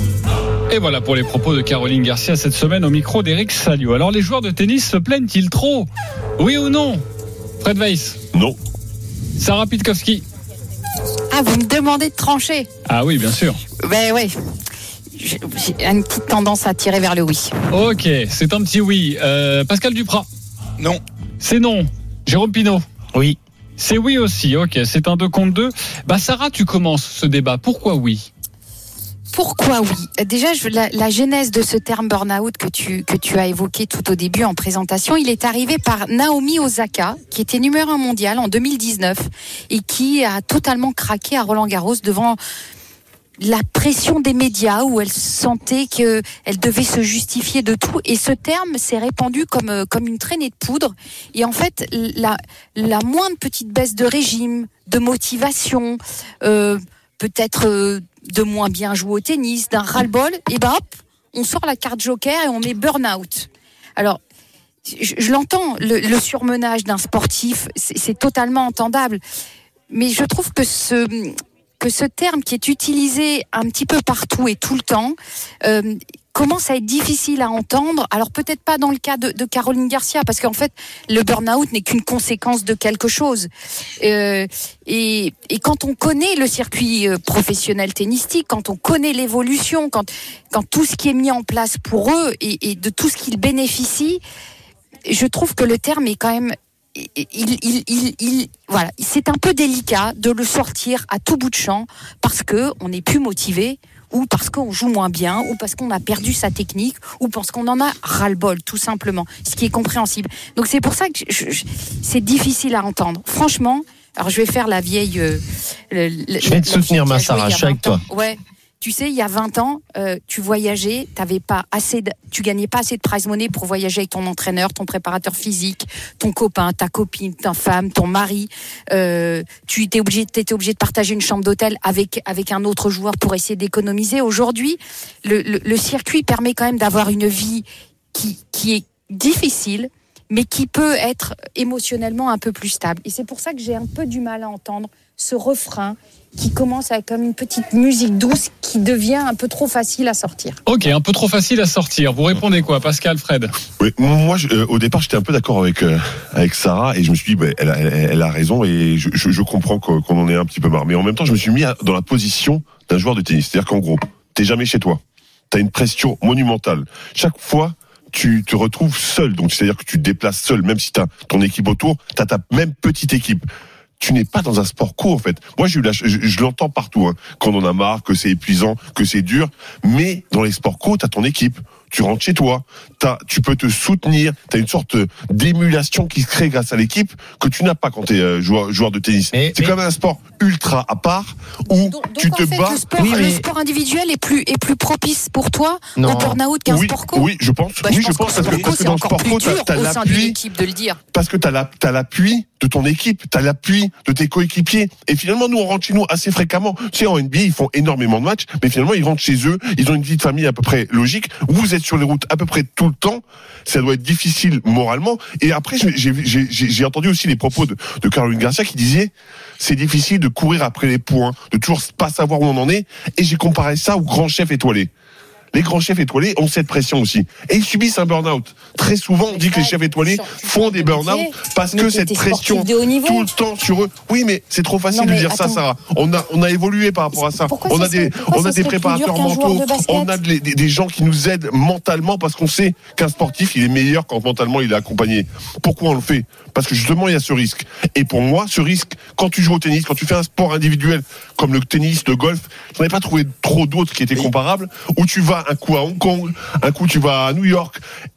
Et voilà pour les propos de Caroline Garcia cette semaine au micro d'Éric Salio. Alors les joueurs de tennis se plaignent-ils trop? Oui ou non? Fred Weiss? Non. Sarah Pitkowski? Ah, vous me demandez de trancher? Ah oui, bien sûr. Ben oui. J'ai une petite tendance à tirer vers le oui. Ok, c'est un petit oui. Euh, Pascal Duprat? Non. C'est non. Jérôme Pinault? Oui. C'est oui aussi, ok, c'est un deux contre deux. Bah Sarah, tu commences ce débat. Pourquoi oui? Pourquoi oui? Déjà, je, la, la genèse de ce terme burn-out que tu, que tu as évoqué tout au début en présentation, il est arrivé par Naomi Osaka, qui était numéro un mondial en deux mille dix-neuf et qui a totalement craqué à Roland-Garros devant la pression des médias où elle sentait qu'elle devait se justifier de tout. Et ce terme s'est répandu comme, comme une traînée de poudre. Et en fait, la, la moindre petite baisse de régime, de motivation, euh, peut-être... Euh, de moins bien jouer au tennis, d'un ras-le-bol, et ben hop, on sort la carte joker et on met burn-out. Alors, je, je l'entends, le, le surmenage d'un sportif, c'est, c'est totalement entendable. Mais je trouve que ce, que ce terme qui est utilisé un petit peu partout et tout le temps, euh, commence à être difficile à entendre. Alors peut-être pas dans le cas de, de Caroline Garcia, parce qu'en fait le burn-out n'est qu'une conséquence de quelque chose. Euh, et, et quand on connaît le circuit professionnel tennistique, quand on connaît l'évolution, quand, quand tout ce qui est mis en place pour eux et, et de tout ce qu'ils bénéficient, je trouve que le terme est quand même Il, il, il, il, voilà, c'est un peu délicat de le sortir à tout bout de champ parce que on n'est plus motivé, ou parce qu'on joue moins bien, ou parce qu'on a perdu sa technique, ou parce qu'on en a ras-le-bol, tout simplement, ce qui est compréhensible. Donc c'est pour ça que je, je, c'est difficile à entendre. Franchement, alors je vais faire la vieille. Euh, le, le, je vais te soutenir, ma Sarah, je suis avec toi. Ouais. Tu sais, il y a vingt ans, euh, tu voyageais, t'avais pas assez de, tu gagnais pas assez de prize money pour voyager avec ton entraîneur, ton préparateur physique, ton copain, ta copine, ta femme, ton mari. Euh, tu étais obligé, t'étais obligé de partager une chambre d'hôtel avec avec un autre joueur pour essayer d'économiser. Aujourd'hui, le, le, le circuit permet quand même d'avoir une vie qui qui est difficile, mais qui peut être émotionnellement un peu plus stable. Et c'est pour ça que j'ai un peu du mal à entendre ce refrain qui commence avec comme une petite musique douce qui devient un peu trop facile à sortir. Ok, un peu trop facile à sortir. Vous répondez quoi, Pascal, Fred? Oui, moi, je, euh, au départ, j'étais un peu d'accord avec euh, avec Sarah et je me suis dit, bah, elle, a, elle, elle a raison et je, je, je comprends qu'on, qu'on en ait un petit peu marre. Mais en même temps, je me suis mis à, dans la position d'un joueur de tennis. C'est-à-dire qu'en gros, t'es jamais chez toi. T'as une pression monumentale. Chaque fois, tu te retrouves seul. Donc, c'est-à-dire que tu te déplaces seul, même si t'as ton équipe autour, t'as ta même petite équipe. Tu n'es pas dans un sport co, en fait. Moi, j'ai eu la, je, je l'entends partout, hein, quand on en a marre, que c'est épuisant, que c'est dur. Mais dans les sports co, t'as ton équipe. Tu rentres chez toi, t'as, tu peux te soutenir, t'as une sorte d'émulation qui se crée grâce à l'équipe que tu n'as pas quand t'es euh, joueur, joueur de tennis. Mais, c'est mais... quand même un sport ultra à part où donc, tu donc te en fait, bats. Le sport, oui, mais... le sport individuel est plus est plus propice pour toi non. au burn-out qu'un oui, sport co. Oui, je pense. Bah, oui, je pense, je pense parce que, parce que dans le sport co, t'as, t'as l'appui de le dire. Parce que t'as la, t'as l'appui de ton équipe, t'as l'appui de tes coéquipiers. Et finalement, nous on rentre chez nous assez fréquemment. Tu sais, en N B A, ils font énormément de matchs, mais finalement ils rentrent chez eux. Ils ont une vie de famille à peu près logique. Vous êtes sur les routes à peu près tout le temps, ça doit être difficile moralement. Et après, j'ai, j'ai, j'ai, j'ai entendu aussi les propos de, de Caroline Garcia qui disait c'est difficile de courir après les points, de toujours pas savoir où on en est. Et j'ai comparé ça aux grands chefs étoilés. Les grands chefs étoilés ont cette pression aussi. Et ils subissent un burn-out. Très souvent, on dit que les chefs étoilés font des burn-out parce que cette pression tout le temps sur eux. Oui, mais c'est trop facile de dire ça, Sarah. On a, on a évolué par rapport à ça. On a des, on a des préparateurs mentaux. On a des, des gens qui nous aident mentalement parce qu'on sait qu'un sportif, il est meilleur quand mentalement il est accompagné. Pourquoi on le fait? Parce que justement, il y a ce risque. Et pour moi, ce risque, quand tu joues au tennis, quand tu fais un sport individuel comme le tennis, le golf, j'en ai pas trouvé trop d'autres qui étaient comparables, où tu vas un coup à Hong Kong, un coup tu vas à New York.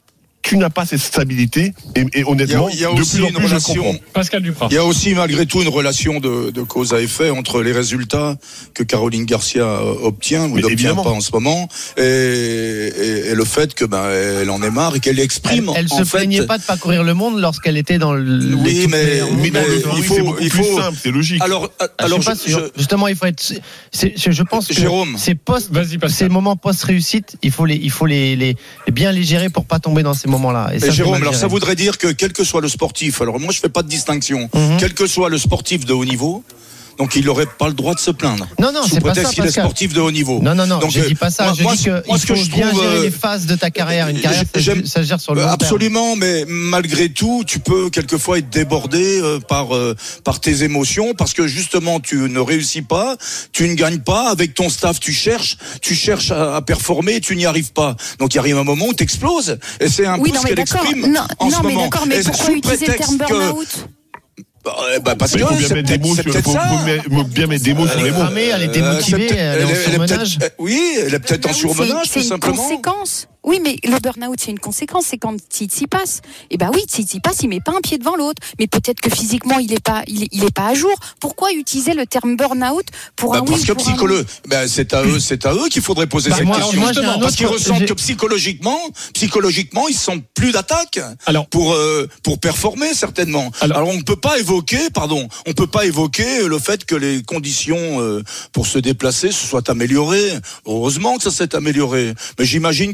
Tu n'as pas cette stabilité et, et honnêtement, il y a, il y a de aussi plus en une plus relation. Pascal Duprat. Il y a aussi malgré tout une relation de, de cause à effet entre les résultats que Caroline Garcia obtient ou n'obtient pas en ce moment et, et, et le fait que ben elle en est marre et qu'elle exprime. Elle, elle en se fait, plaignait pas de pas courir le monde lorsqu'elle était dans le. Oui, mais, mais, mais il faut, c'est beaucoup il plus faut. simple, c'est logique. Alors, Ah, alors je suis pas sûr. Justement, il faut être. C'est, c'est, je pense que Jérôme. ces post, Vas-y, Pascal. ces moments post-réussite, il faut les, il faut les, les, les bien les gérer pour pas tomber dans ces moments-là. Et Et ça, Jérôme, alors ça voudrait dire que quel que soit le sportif, alors moi je fais pas de distinction, Mhm. quel que soit le sportif de haut niveau, donc il n'aurait pas le droit de se plaindre. Non, non, sous c'est pas prétexte ça, qu'il est Pascal. sportif de haut niveau. Non, non, non, Donc, je euh, dis pas ça. moi- je moi, dis que moi, il ce que faut je bien trouve, gérer euh, les phases de ta carrière. Une carrière, ça, J'aime- ça se gère sur le long terme. Absolument, mais malgré tout, tu peux quelquefois être débordé euh, par euh, par tes émotions parce que justement tu ne réussis pas, tu ne gagnes pas. Avec ton staff, tu cherches, tu cherches à, à performer, tu n'y arrives pas. Donc il arrive un moment où tu exploses et c'est un Oui, peu non, ce mais qu'elle d'accord. exprime Non, en non, ce mais moment. d'accord, mais Et pourquoi sous utiliser le terme prétexte que- burn-out? Bah, bah, parce Il que faut bien c'est mettre des peut-être, mots c'est sur, peut-être faut, ça. faut mettre- faut bien mettre des mots sur Elle les est mots. cramée, elle est Euh, démotivée, c'est elle est en peut-être- elle est surmenage. peut-être- Oui, elle est peut-être en C'est- surmenage, c'est tout une simplement. conséquence. Oui, mais le burn-out, c'est une conséquence. C'est quand Tsitsipas. Eh ben oui, Tsitsipas, il met pas un pied devant l'autre. Mais peut-être que physiquement, il est pas, il est, il est pas à jour. Pourquoi utiliser le terme burn-out pour Bah, un parce oui, que pour un non? psychologue, ben c'est à eux, c'est à eux qu'il faudrait poser Bah, cette moi, question. moi, j'ai un parce autre- qu'ils ressentent j'ai- que psychologiquement, psychologiquement, ils sont plus d'attaque Alors- pour euh, pour performer certainement. Alors- Alors, on ne peut pas évoquer, pardon, on peut pas évoquer le fait que les conditions euh, pour se déplacer se soient améliorées. Heureusement que ça s'est amélioré. Mais j'imagine que ceux qui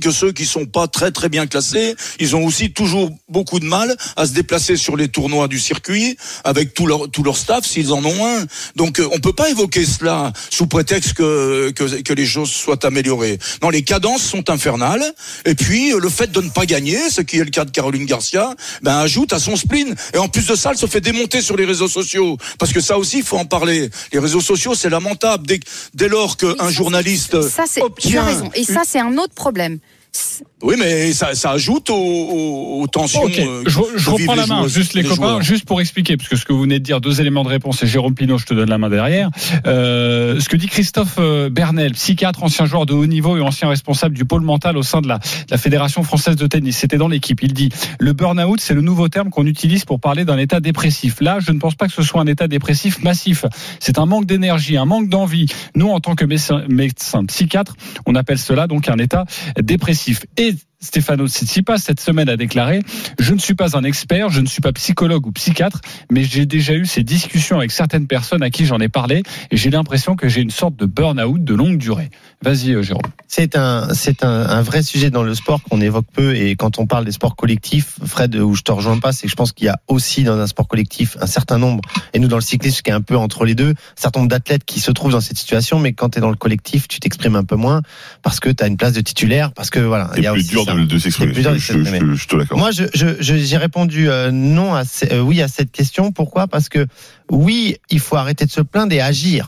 qui sont pas très très bien classés, ils ont aussi toujours beaucoup de mal à se déplacer sur les tournois du circuit avec tout leur tout leur staff s'ils en ont un. Donc euh, on peut pas évoquer cela sous prétexte que, que que les choses soient améliorées. Non, les cadences sont infernales. Et puis euh, le fait de ne pas gagner, ce qui est le cas de Caroline Garcia, ben ajoute à son spleen. Et en plus de ça, elle se fait démonter sur les réseaux sociaux. Parce que ça aussi, il faut en parler. Les réseaux sociaux, c'est lamentable. Dès, dès lors qu'un journaliste ça, c'est, obtient... Tu as raison. Et ça, c'est un autre problème. Oui, mais ça, ça ajoute aux, aux, aux tensions. Okay. Euh, je, je reprends la main, joueurs, juste les, les copains, joueurs. Juste pour expliquer, parce que ce que vous venez de dire, deux éléments de réponse, et Jérôme Pinault, je te donne la main derrière. Euh, ce que dit Christophe Bernel, psychiatre, ancien joueur de haut niveau et ancien responsable du pôle mental au sein de la, de la Fédération française de tennis. C'était dans l'équipe. Il dit, le burn-out, c'est le nouveau terme qu'on utilise pour parler d'un état dépressif. Là, je ne pense pas que ce soit un état dépressif massif. C'est un manque d'énergie, un manque d'envie. Nous, en tant que médecins, médecins psychiatres, on appelle cela donc un état dépressif. Et Stefano Tsitsipas, cette semaine, a déclaré « Je ne suis pas un expert, je ne suis pas psychologue ou psychiatre, mais j'ai déjà eu ces discussions avec certaines personnes à qui j'en ai parlé et j'ai l'impression que j'ai une sorte de burn-out de longue durée. » Vas-y, euh, Jérôme. C'est un, c'est un, un vrai sujet dans le sport qu'on évoque peu, et quand on parle des sports collectifs, Fred, où je te rejoins pas, c'est que je pense qu'il y a aussi dans un sport collectif un certain nombre, et nous dans le cyclisme qui est un peu entre les deux, un certain nombre d'athlètes qui se trouvent dans cette situation, mais quand tu es dans le collectif, tu t'exprimes un peu moins parce que tu as une place de titulaire, parce que voilà, il y a plus aussi dur ça. de, de s'exprimer. Je, je, je, je te l'accorde. Moi, je, je, je, j'ai répondu euh, non à euh, oui à cette question. Pourquoi ? Parce que oui, il faut arrêter de se plaindre et agir.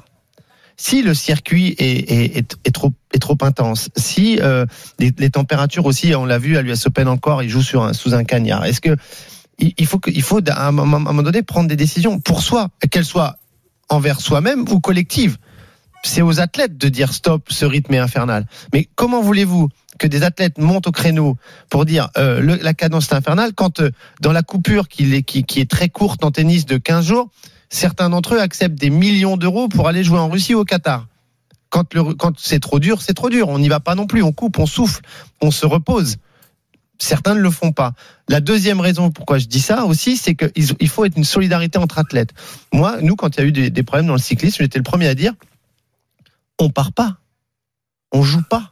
Si le circuit est, est, est, est trop est trop intense, si euh, les, les températures aussi, on l'a vu à l'U S Open encore, ils jouent sur un, sous un cagnard. Est-ce que il faut que il faut à un moment donné prendre des décisions pour soi, qu'elles soient envers soi-même ou collectives. C'est aux athlètes de dire stop, ce rythme est infernal. Mais comment voulez-vous que des athlètes montent au créneau pour dire euh, le, la cadence est infernale quand euh, dans la coupure qui est, qui, qui est très courte en tennis de quinze jours, certains d'entre eux acceptent des millions d'euros pour aller jouer en Russie ou au Qatar. Quand, le, quand c'est trop dur, c'est trop dur. On n'y va pas non plus. On coupe, on souffle, on se repose. Certains ne le font pas. La deuxième raison pourquoi je dis ça aussi, c'est qu'il il faut être une solidarité entre athlètes. Moi, nous, quand il y a eu des, des problèmes dans le cyclisme, j'étais le premier à dire on part pas, on joue pas.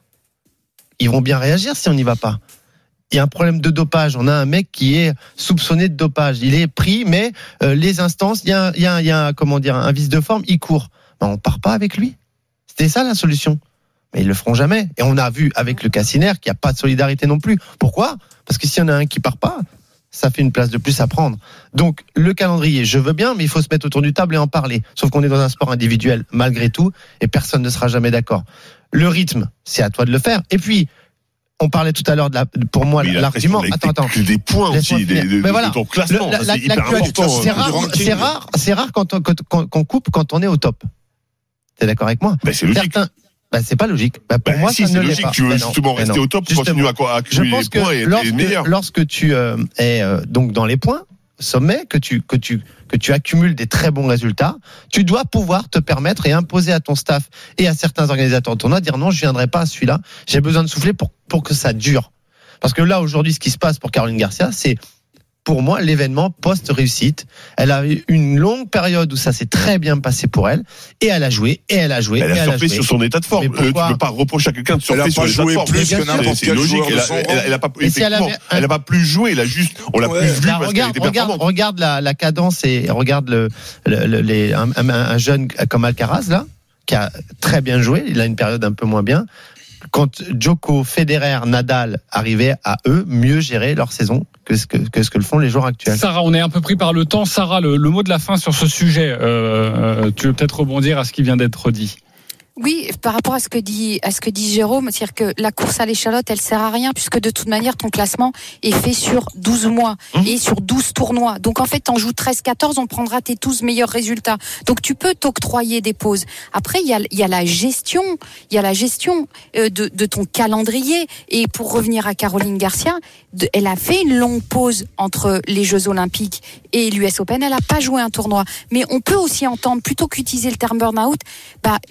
Ils vont bien réagir si on n'y va pas. Il y a un problème de dopage. On a un mec qui est soupçonné de dopage. Il est pris, mais euh, les instances, il y a, il y a, il y a comment dire, un vice de forme, il court. Ben, on part pas avec lui. C'était ça la solution. Mais ils le feront jamais. Et on a vu avec le Cassiner qu'il n'y a pas de solidarité non plus. Pourquoi ? Parce que s'il y en a un qui part pas, ça fait une place de plus à prendre. Donc, le calendrier, je veux bien, mais il faut se mettre autour du table et en parler. Sauf qu'on est dans un sport individuel, malgré tout, et personne ne sera jamais d'accord. Le rythme, c'est à toi de le faire. Et puis, on parlait tout à l'heure de la, pour moi, mais l'argument. Attends, attends. Des points aussi, des, des, voilà. de ton classement. Le, la, c'est hyper important. C'est rare, c'est rare, c'est rare quand on, quand, qu'on coupe quand on est au top. T'es d'accord avec moi? Ben, c'est logique. Certains, bah, c'est pas logique. Bah, pour bah, moi, si, ça c'est ne logique. l'est pas. Tu veux mais justement non, rester non. au top, Justement, continuer à accumuler les points et lorsque, être meilleur. Lorsque tu euh, es euh, donc dans les points, sommet, que tu que tu que tu accumules des très bons résultats, tu dois pouvoir te permettre et imposer à ton staff et à certains organisateurs de tournoi dire non, je viendrai pas à celui-là. J'ai besoin de souffler pour pour que ça dure. Parce que là aujourd'hui, ce qui se passe pour Caroline Garcia, c'est pour moi, l'événement post-réussite. Elle a eu une longue période où ça s'est très bien passé pour elle. Et elle a joué, et elle a joué, elle et a elle surfé a joué. sur son état de forme. Euh, tu ne peux pas reprocher à quelqu'un de surfer sur l'état de forme. Elle a pas joué plus que n'importe quel joueur de son rang. Elle n'a pas, effectivement, elle n'a pas plus joué. Elle a juste, on l'a plus vu parce qu'elle était performante. Regarde la, la cadence et regarde le, le, le les, un, un, un jeune comme Alcaraz, là, qui a très bien joué. Il a une période un peu moins bien. Quand Djoko, Federer, Nadal arrivaient à eux mieux gérer leur saison que ce que, que ce que le font les joueurs actuels. Sarah, on est un peu pris par le temps. Sarah, le, le mot de la fin sur ce sujet. Euh, tu veux peut-être rebondir à ce qui vient d'être dit. Oui, par rapport à ce que dit à ce que dit Jérôme, c'est-à-dire que la course à l'échalote, elle sert à rien puisque de toute manière ton classement est fait sur douze mois mmh. et sur douze tournois. Donc en fait, t'en joues treize quatorze, on prendra tes douze meilleurs résultats. Donc tu peux t'octroyer des pauses. Après, il y a il y a la gestion, il y a la gestion de de ton calendrier. Et pour revenir à Caroline Garcia, de, elle a fait une longue pause entre les Jeux Olympiques et l'U S Open. Elle a pas joué un tournoi, mais on peut aussi entendre plutôt qu'utiliser le terme burn-out, bah j'ai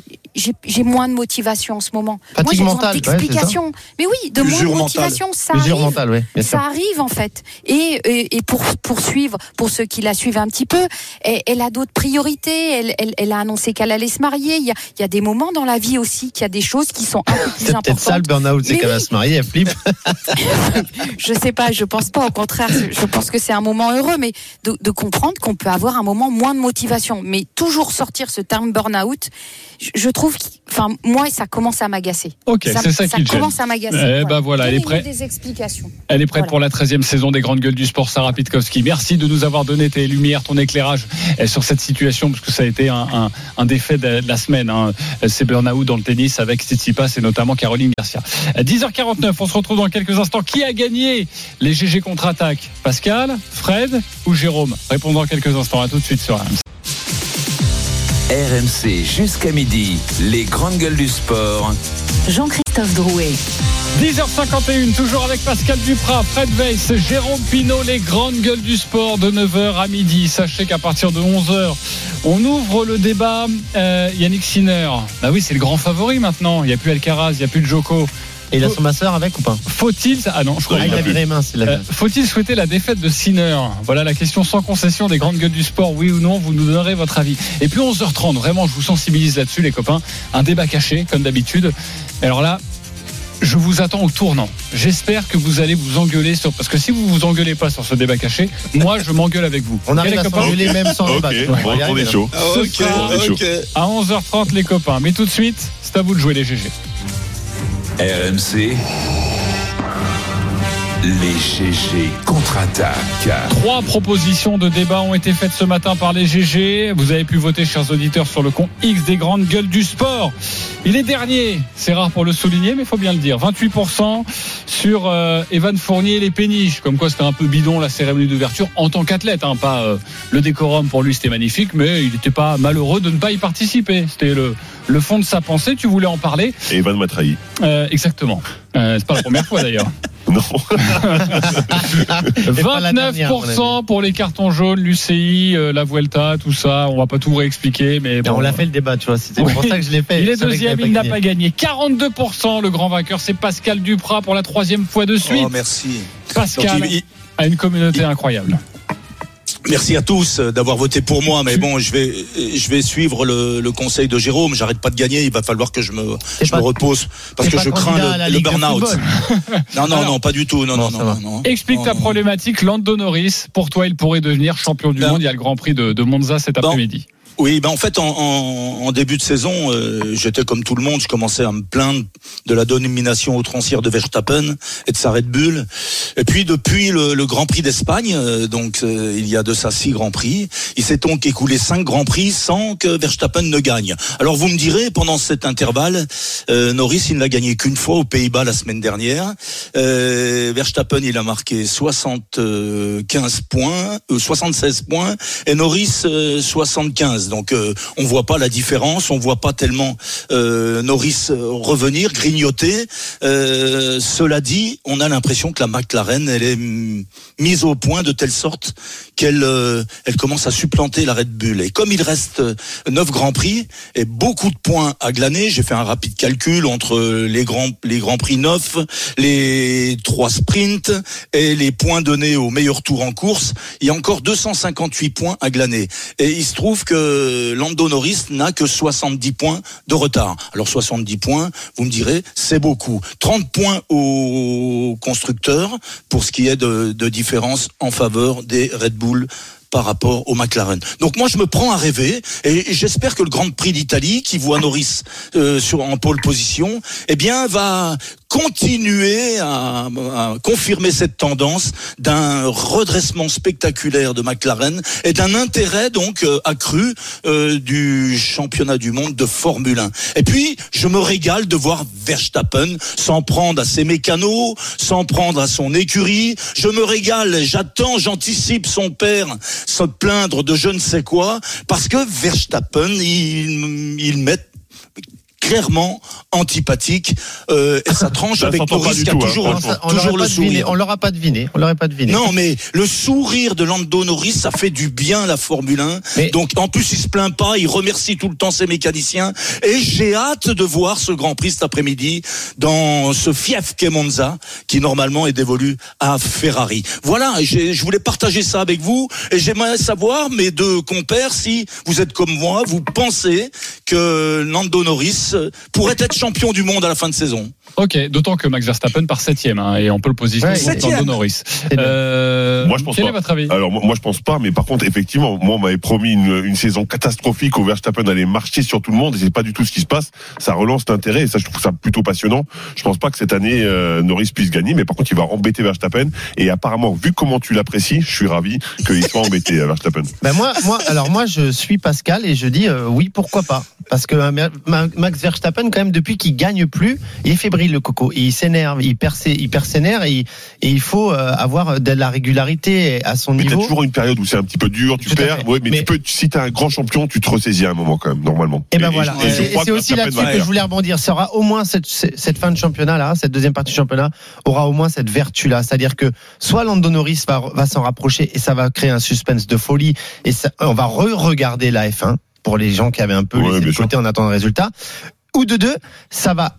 j'ai, j'ai moins de motivation en ce moment. Fatigue Moi, j'ai mentale, besoin d'explications. Ouais, mais oui, de Usure moins de mentale. motivation, ça Usure arrive. mentale, oui, bien sûr. Ça arrive en fait. Et, et, et pour poursuivre, pour ceux qui la suivent un petit peu, elle, elle a d'autres priorités. Elle, elle, elle a annoncé qu'elle allait se marier. Il y a, il y a des moments dans la vie aussi qu'il y a des choses qui sont un peu plus C'est importantes. peut-être ça le burn-out, c'est Mais qu'elle oui. va se marier, elle flippe. Je sais pas, je pense pas. Au contraire, je pense que c'est un moment heureux, mais de, de comprendre qu'on peut avoir un moment moins de motivation, mais toujours sortir ce terme burn-out. Je, je trouve, enfin moi, ça commence à m'agacer. Ok, ça, c'est ça, ça qui le gêne. commence à m'agacer. Eh ben voilà, elle est Donnez-nous prête. des explications. Elle est prête Voilà. pour la treizième saison des Grandes Gueules du Sport, Sarah Pitkowski. Merci de nous avoir donné tes lumières, ton éclairage eh, sur cette situation, parce que ça a été un, un, un des faits de la semaine. Hein. C'est burn-out dans le tennis avec Tsitsipas et notamment Caroline Garcia. À dix heures quarante-neuf, on se retrouve dans quelques instants. Qui a gagné les G G contre-attaque? Pascal, Fred ou Jérôme? Répondons dans quelques instants. À tout de suite sur R M C. R M C jusqu'à midi, les grandes gueules du sport. Jean-Christophe Drouet. dix heures cinquante et une, toujours avec Pascal Duprat, Fred Weiss, Jérôme Pinault, les grandes gueules du sport de neuf heures à midi. Sachez qu'à partir de onze heures, on ouvre le débat. Euh, Yannick Sinner, bah oui, c'est le grand favori maintenant. Il n'y a plus Alcaraz, il n'y a plus de Djoko. Et il a son masseur avec ou pas? Faut-il, ah non, je crois Ah, qu'il il a a plus. viré mince, il a Euh, faut-il souhaiter la défaite de Sinner? Voilà la question sans concession des grandes gueules du sport, oui ou non, vous nous donnerez votre avis. Et puis onze heures trente, vraiment, je vous sensibilise là-dessus, les copains. Un débat caché, comme d'habitude. Alors là, je vous attends au tournant. J'espère que vous allez vous engueuler sur, parce que si vous vous engueulez pas sur ce débat caché, moi je m'engueule avec vous. On arrive Ok, à les copains s'engueuler même sans Ok, débat. bon, On va y on arriver, est là. chaud. Ah, Ce ok, sera on est chaud. ok. à onze heures trente, les copains. Mais tout de suite, c'est à vous de jouer les G G. R M C, les G G contre-attaque. Trois propositions de débat ont été faites ce matin par les G G. Vous avez pu voter, chers auditeurs, sur le compte X des grandes gueules du sport. Il est dernier, c'est rare pour le souligner, mais il faut bien le dire. vingt-huit pour cent sur euh, Evan Fournier et les péniches. Comme quoi c'était un peu bidon la cérémonie d'ouverture en tant qu'athlète. Hein, pas euh, le décorum pour lui, c'était magnifique, mais il n'était pas malheureux de ne pas y participer. C'était le, le fond de sa pensée. Tu voulais en parler? Et Evan m'a trahi. Euh, exactement. Euh, c'est pas la première fois d'ailleurs. Non. vingt-neuf pour cent pour les cartons jaunes, l'U C I, euh, la Vuelta, tout ça. On va pas tout réexpliquer, mais bon. On l'a fait le débat, tu vois. C'était Oui. pour ça que je l'ai fait. Il est Je savais que deuxième, j'avais il n'a gagné. pas gagné. quarante-deux pour cent, le grand vainqueur, c'est Pascal Duprat pour la troisième fois de suite. Oh, merci. Pascal Donc, il- il- a une communauté incroyable. Merci à tous d'avoir voté pour moi, mais bon, je vais, je vais suivre le, le conseil de Jérôme. J'arrête pas de gagner. Il va falloir que je me, T'es je pas- me repose parce t'es que pas je crains candidat à la le, le Ligue de burn-out. football. Non, non, Alors, non, pas du tout. Non, non, ça non, va. non. Explique Non, ta non. problématique. Lando Norris, pour toi, il pourrait devenir champion du Ben, monde. Il y a le Grand Prix de, de Monza cet bon. après-midi. Oui, ben en fait, en, en, en début de saison, euh, j'étais comme tout le monde. Je commençais à me plaindre de la domination outrancière de Verstappen et de sa Red Bull. Et puis, depuis le, le Grand Prix d'Espagne, euh, donc euh, il y a de ça six Grands Prix, il s'est donc écoulé cinq Grands Prix sans que Verstappen ne gagne. Alors, vous me direz, pendant cet intervalle, euh, Norris, il ne l'a gagné qu'une fois aux Pays-Bas la semaine dernière. Euh, Verstappen, il a marqué soixante-quinze points, euh, soixante-seize points, et Norris euh, soixante-quinze. Donc euh, on voit pas la différence, on voit pas tellement euh, Norris revenir, grignoter. Euh, cela dit, on a l'impression que la McLaren, elle est mm, mise au point de telle sorte qu'elle euh, elle commence à supplanter la Red Bull. Et comme il reste neuf grands prix et beaucoup de points à glaner, j'ai fait un rapide calcul entre les grands les grands prix neufs, les trois sprints et les points donnés au meilleur tour en course, il y a encore deux cent cinquante-huit points à glaner. Et il se trouve que Lando Norris n'a que soixante-dix points de retard. Alors soixante-dix points, vous me direz, c'est beaucoup. trente points au constructeur pour ce qui est de, de différence en faveur des Red Bull par rapport au McLaren. Donc moi je me prends à rêver et j'espère que le Grand Prix d'Italie qui voit Norris euh, sur en pole position, eh bien va continuer à, à confirmer cette tendance d'un redressement spectaculaire de McLaren et d'un intérêt donc euh, accru euh, du championnat du monde de Formule un. Et puis je me régale de voir Verstappen s'en prendre à ses mécanos, s'en prendre à son écurie. Je me régale, j'attends, j'anticipe son père se plaindre de je ne sais quoi, parce que Verstappen, il, il met clairement antipathique euh, et ça tranche ça avec Norris qui a tout, toujours, hein, toujours, toujours le sourire. Deviné, on l'aura pas deviné. On l'aurait pas deviné. Non, mais le sourire de Lando Norris, ça fait du bien la Formule un. Mais... Donc en plus, il se plaint pas, il remercie tout le temps ses mécaniciens. Et j'ai hâte de voir ce Grand Prix cet après-midi dans ce fief qu'est Monza, qui normalement est dévolu à Ferrari. Voilà, j'ai, je voulais partager ça avec vous et j'aimerais savoir, mes deux compères, si vous êtes comme moi, vous pensez que Lando Norris pourrait être champion du monde à la fin de saison. Ok, d'autant que Max Verstappen part septième hein, et on peut le positionner ouais, sur Lando Norris. Euh, moi je pense quel pas. est votre avis? Alors moi, moi je pense pas, mais par contre effectivement, moi on m'avait promis une, une saison catastrophique où Verstappen allait marcher sur tout le monde et c'est pas du tout ce qui se passe. Ça relance l'intérêt et ça je trouve ça plutôt passionnant. Je pense pas que cette année euh, Norris puisse gagner, mais par contre il va embêter Verstappen et apparemment vu comment tu l'apprécies, je suis ravi qu'il soit embêté Verstappen. Ben moi, moi, alors moi je suis Pascal et je dis euh, oui pourquoi pas. Parce que euh, Max Verstappen, quand même, depuis qu'il gagne plus, il est fébrile, le coco. Et il s'énerve, il persé, il persénère et, et il faut euh, avoir de la régularité à son mais niveau. Mais t'as toujours une période où c'est un petit peu dur, tu Tout perds. Ouais, mais, mais tu peux, si t'es un grand champion, tu te ressaisis à un moment quand même, normalement. Et ben et, voilà. Et, et, et, et c'est aussi là-dessus que je voulais rebondir. Ça aura au moins cette, cette fin de championnat là, cette deuxième partie du championnat aura au moins cette vertu là, c'est-à-dire que soit Lando Norris va, va s'en rapprocher et ça va créer un suspense de folie et ça, on va re-regarder la F un. Pour les gens qui avaient un peu ouais, laissé de côté en attendant le résultat. Ou de deux, ça va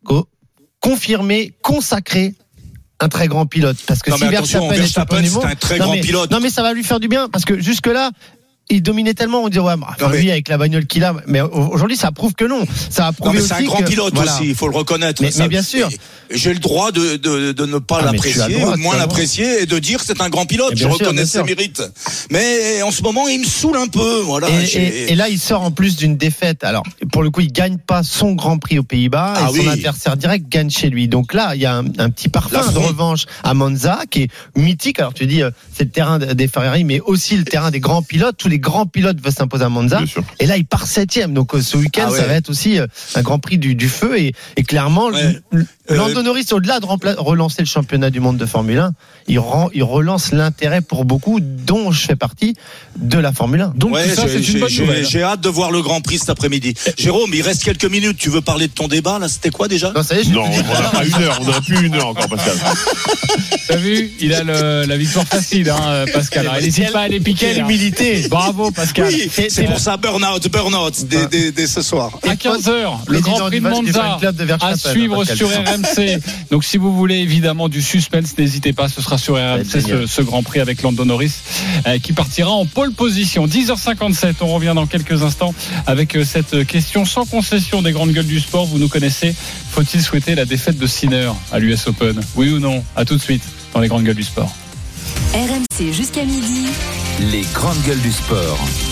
confirmer, consacrer un très grand pilote. Parce que non, si Verstappen est champion du monde, c'est un très non, grand mais, pilote. Non mais ça va lui faire du bien parce que jusque là. Il dominait tellement, on dit ouais, enfin, lui avec la bagnole qu'il a, mais aujourd'hui ça prouve que non. Ça a prouvé non, mais aussi c'est un grand que, pilote voilà. aussi, il faut le reconnaître. Mais, ça, mais bien sûr, j'ai le droit de, de, de ne pas ah, l'apprécier, droit, ou moins l'apprécier, et de dire que c'est un grand pilote. Je reconnais ses mérites. Mais en ce moment, il me saoule un peu. Voilà. Et, et, et là, il sort en plus d'une défaite. Alors, pour le coup, il gagne pas son Grand Prix aux Pays-Bas, ah, et son oui. adversaire direct gagne chez lui. Donc là, il y a un, un petit parfum de revanche à Monza qui est mythique. Alors tu dis, c'est le terrain des Ferrari, mais aussi le terrain des grands pilotes. Tous les grands pilotes veulent s'imposer à Monza. Et là, il part septième. Donc ce week-end, ah ouais. ça va être aussi un Grand Prix du, du feu. Et, et clairement, ouais. Lando Norris, au-delà de rempla- relancer le championnat du monde de Formule un, il, rend, il relance l'intérêt pour beaucoup, dont je fais partie, de la Formule un. Donc ouais, tout ça, c'est une bonne nouvelle. J'ai hâte de voir le Grand Prix cet après-midi. Jérôme, il reste quelques minutes. Tu veux parler de ton débat là? C'était quoi déjà? Non, ça y est, non, on n'a pas une heure. On n'aurait plus une heure encore, Pascal. T'as vu? Il a le, la victoire facile, hein, Pascal. Il n'hésite pas à les piquer. L'humilité. Bravo, Pascal. Oui, c'est, c'est pour ça burn-out, burn-out dès, dès, dès ce soir. À quinze heures, le Grand Prix de Monza à suivre sur R M C. Donc si vous voulez évidemment du suspense, n'hésitez pas, ce sera sur R M C ce, ce Grand Prix avec Lando Norris euh, qui partira en pole position. dix heures cinquante-sept, on revient dans quelques instants avec euh, cette question sans concession des grandes gueules du sport. Vous nous connaissez, faut-il souhaiter la défaite de Sinner à l'U S Open? Oui ou non? À tout de suite dans les grandes gueules du sport. R M C jusqu'à midi. Les grandes gueules du sport.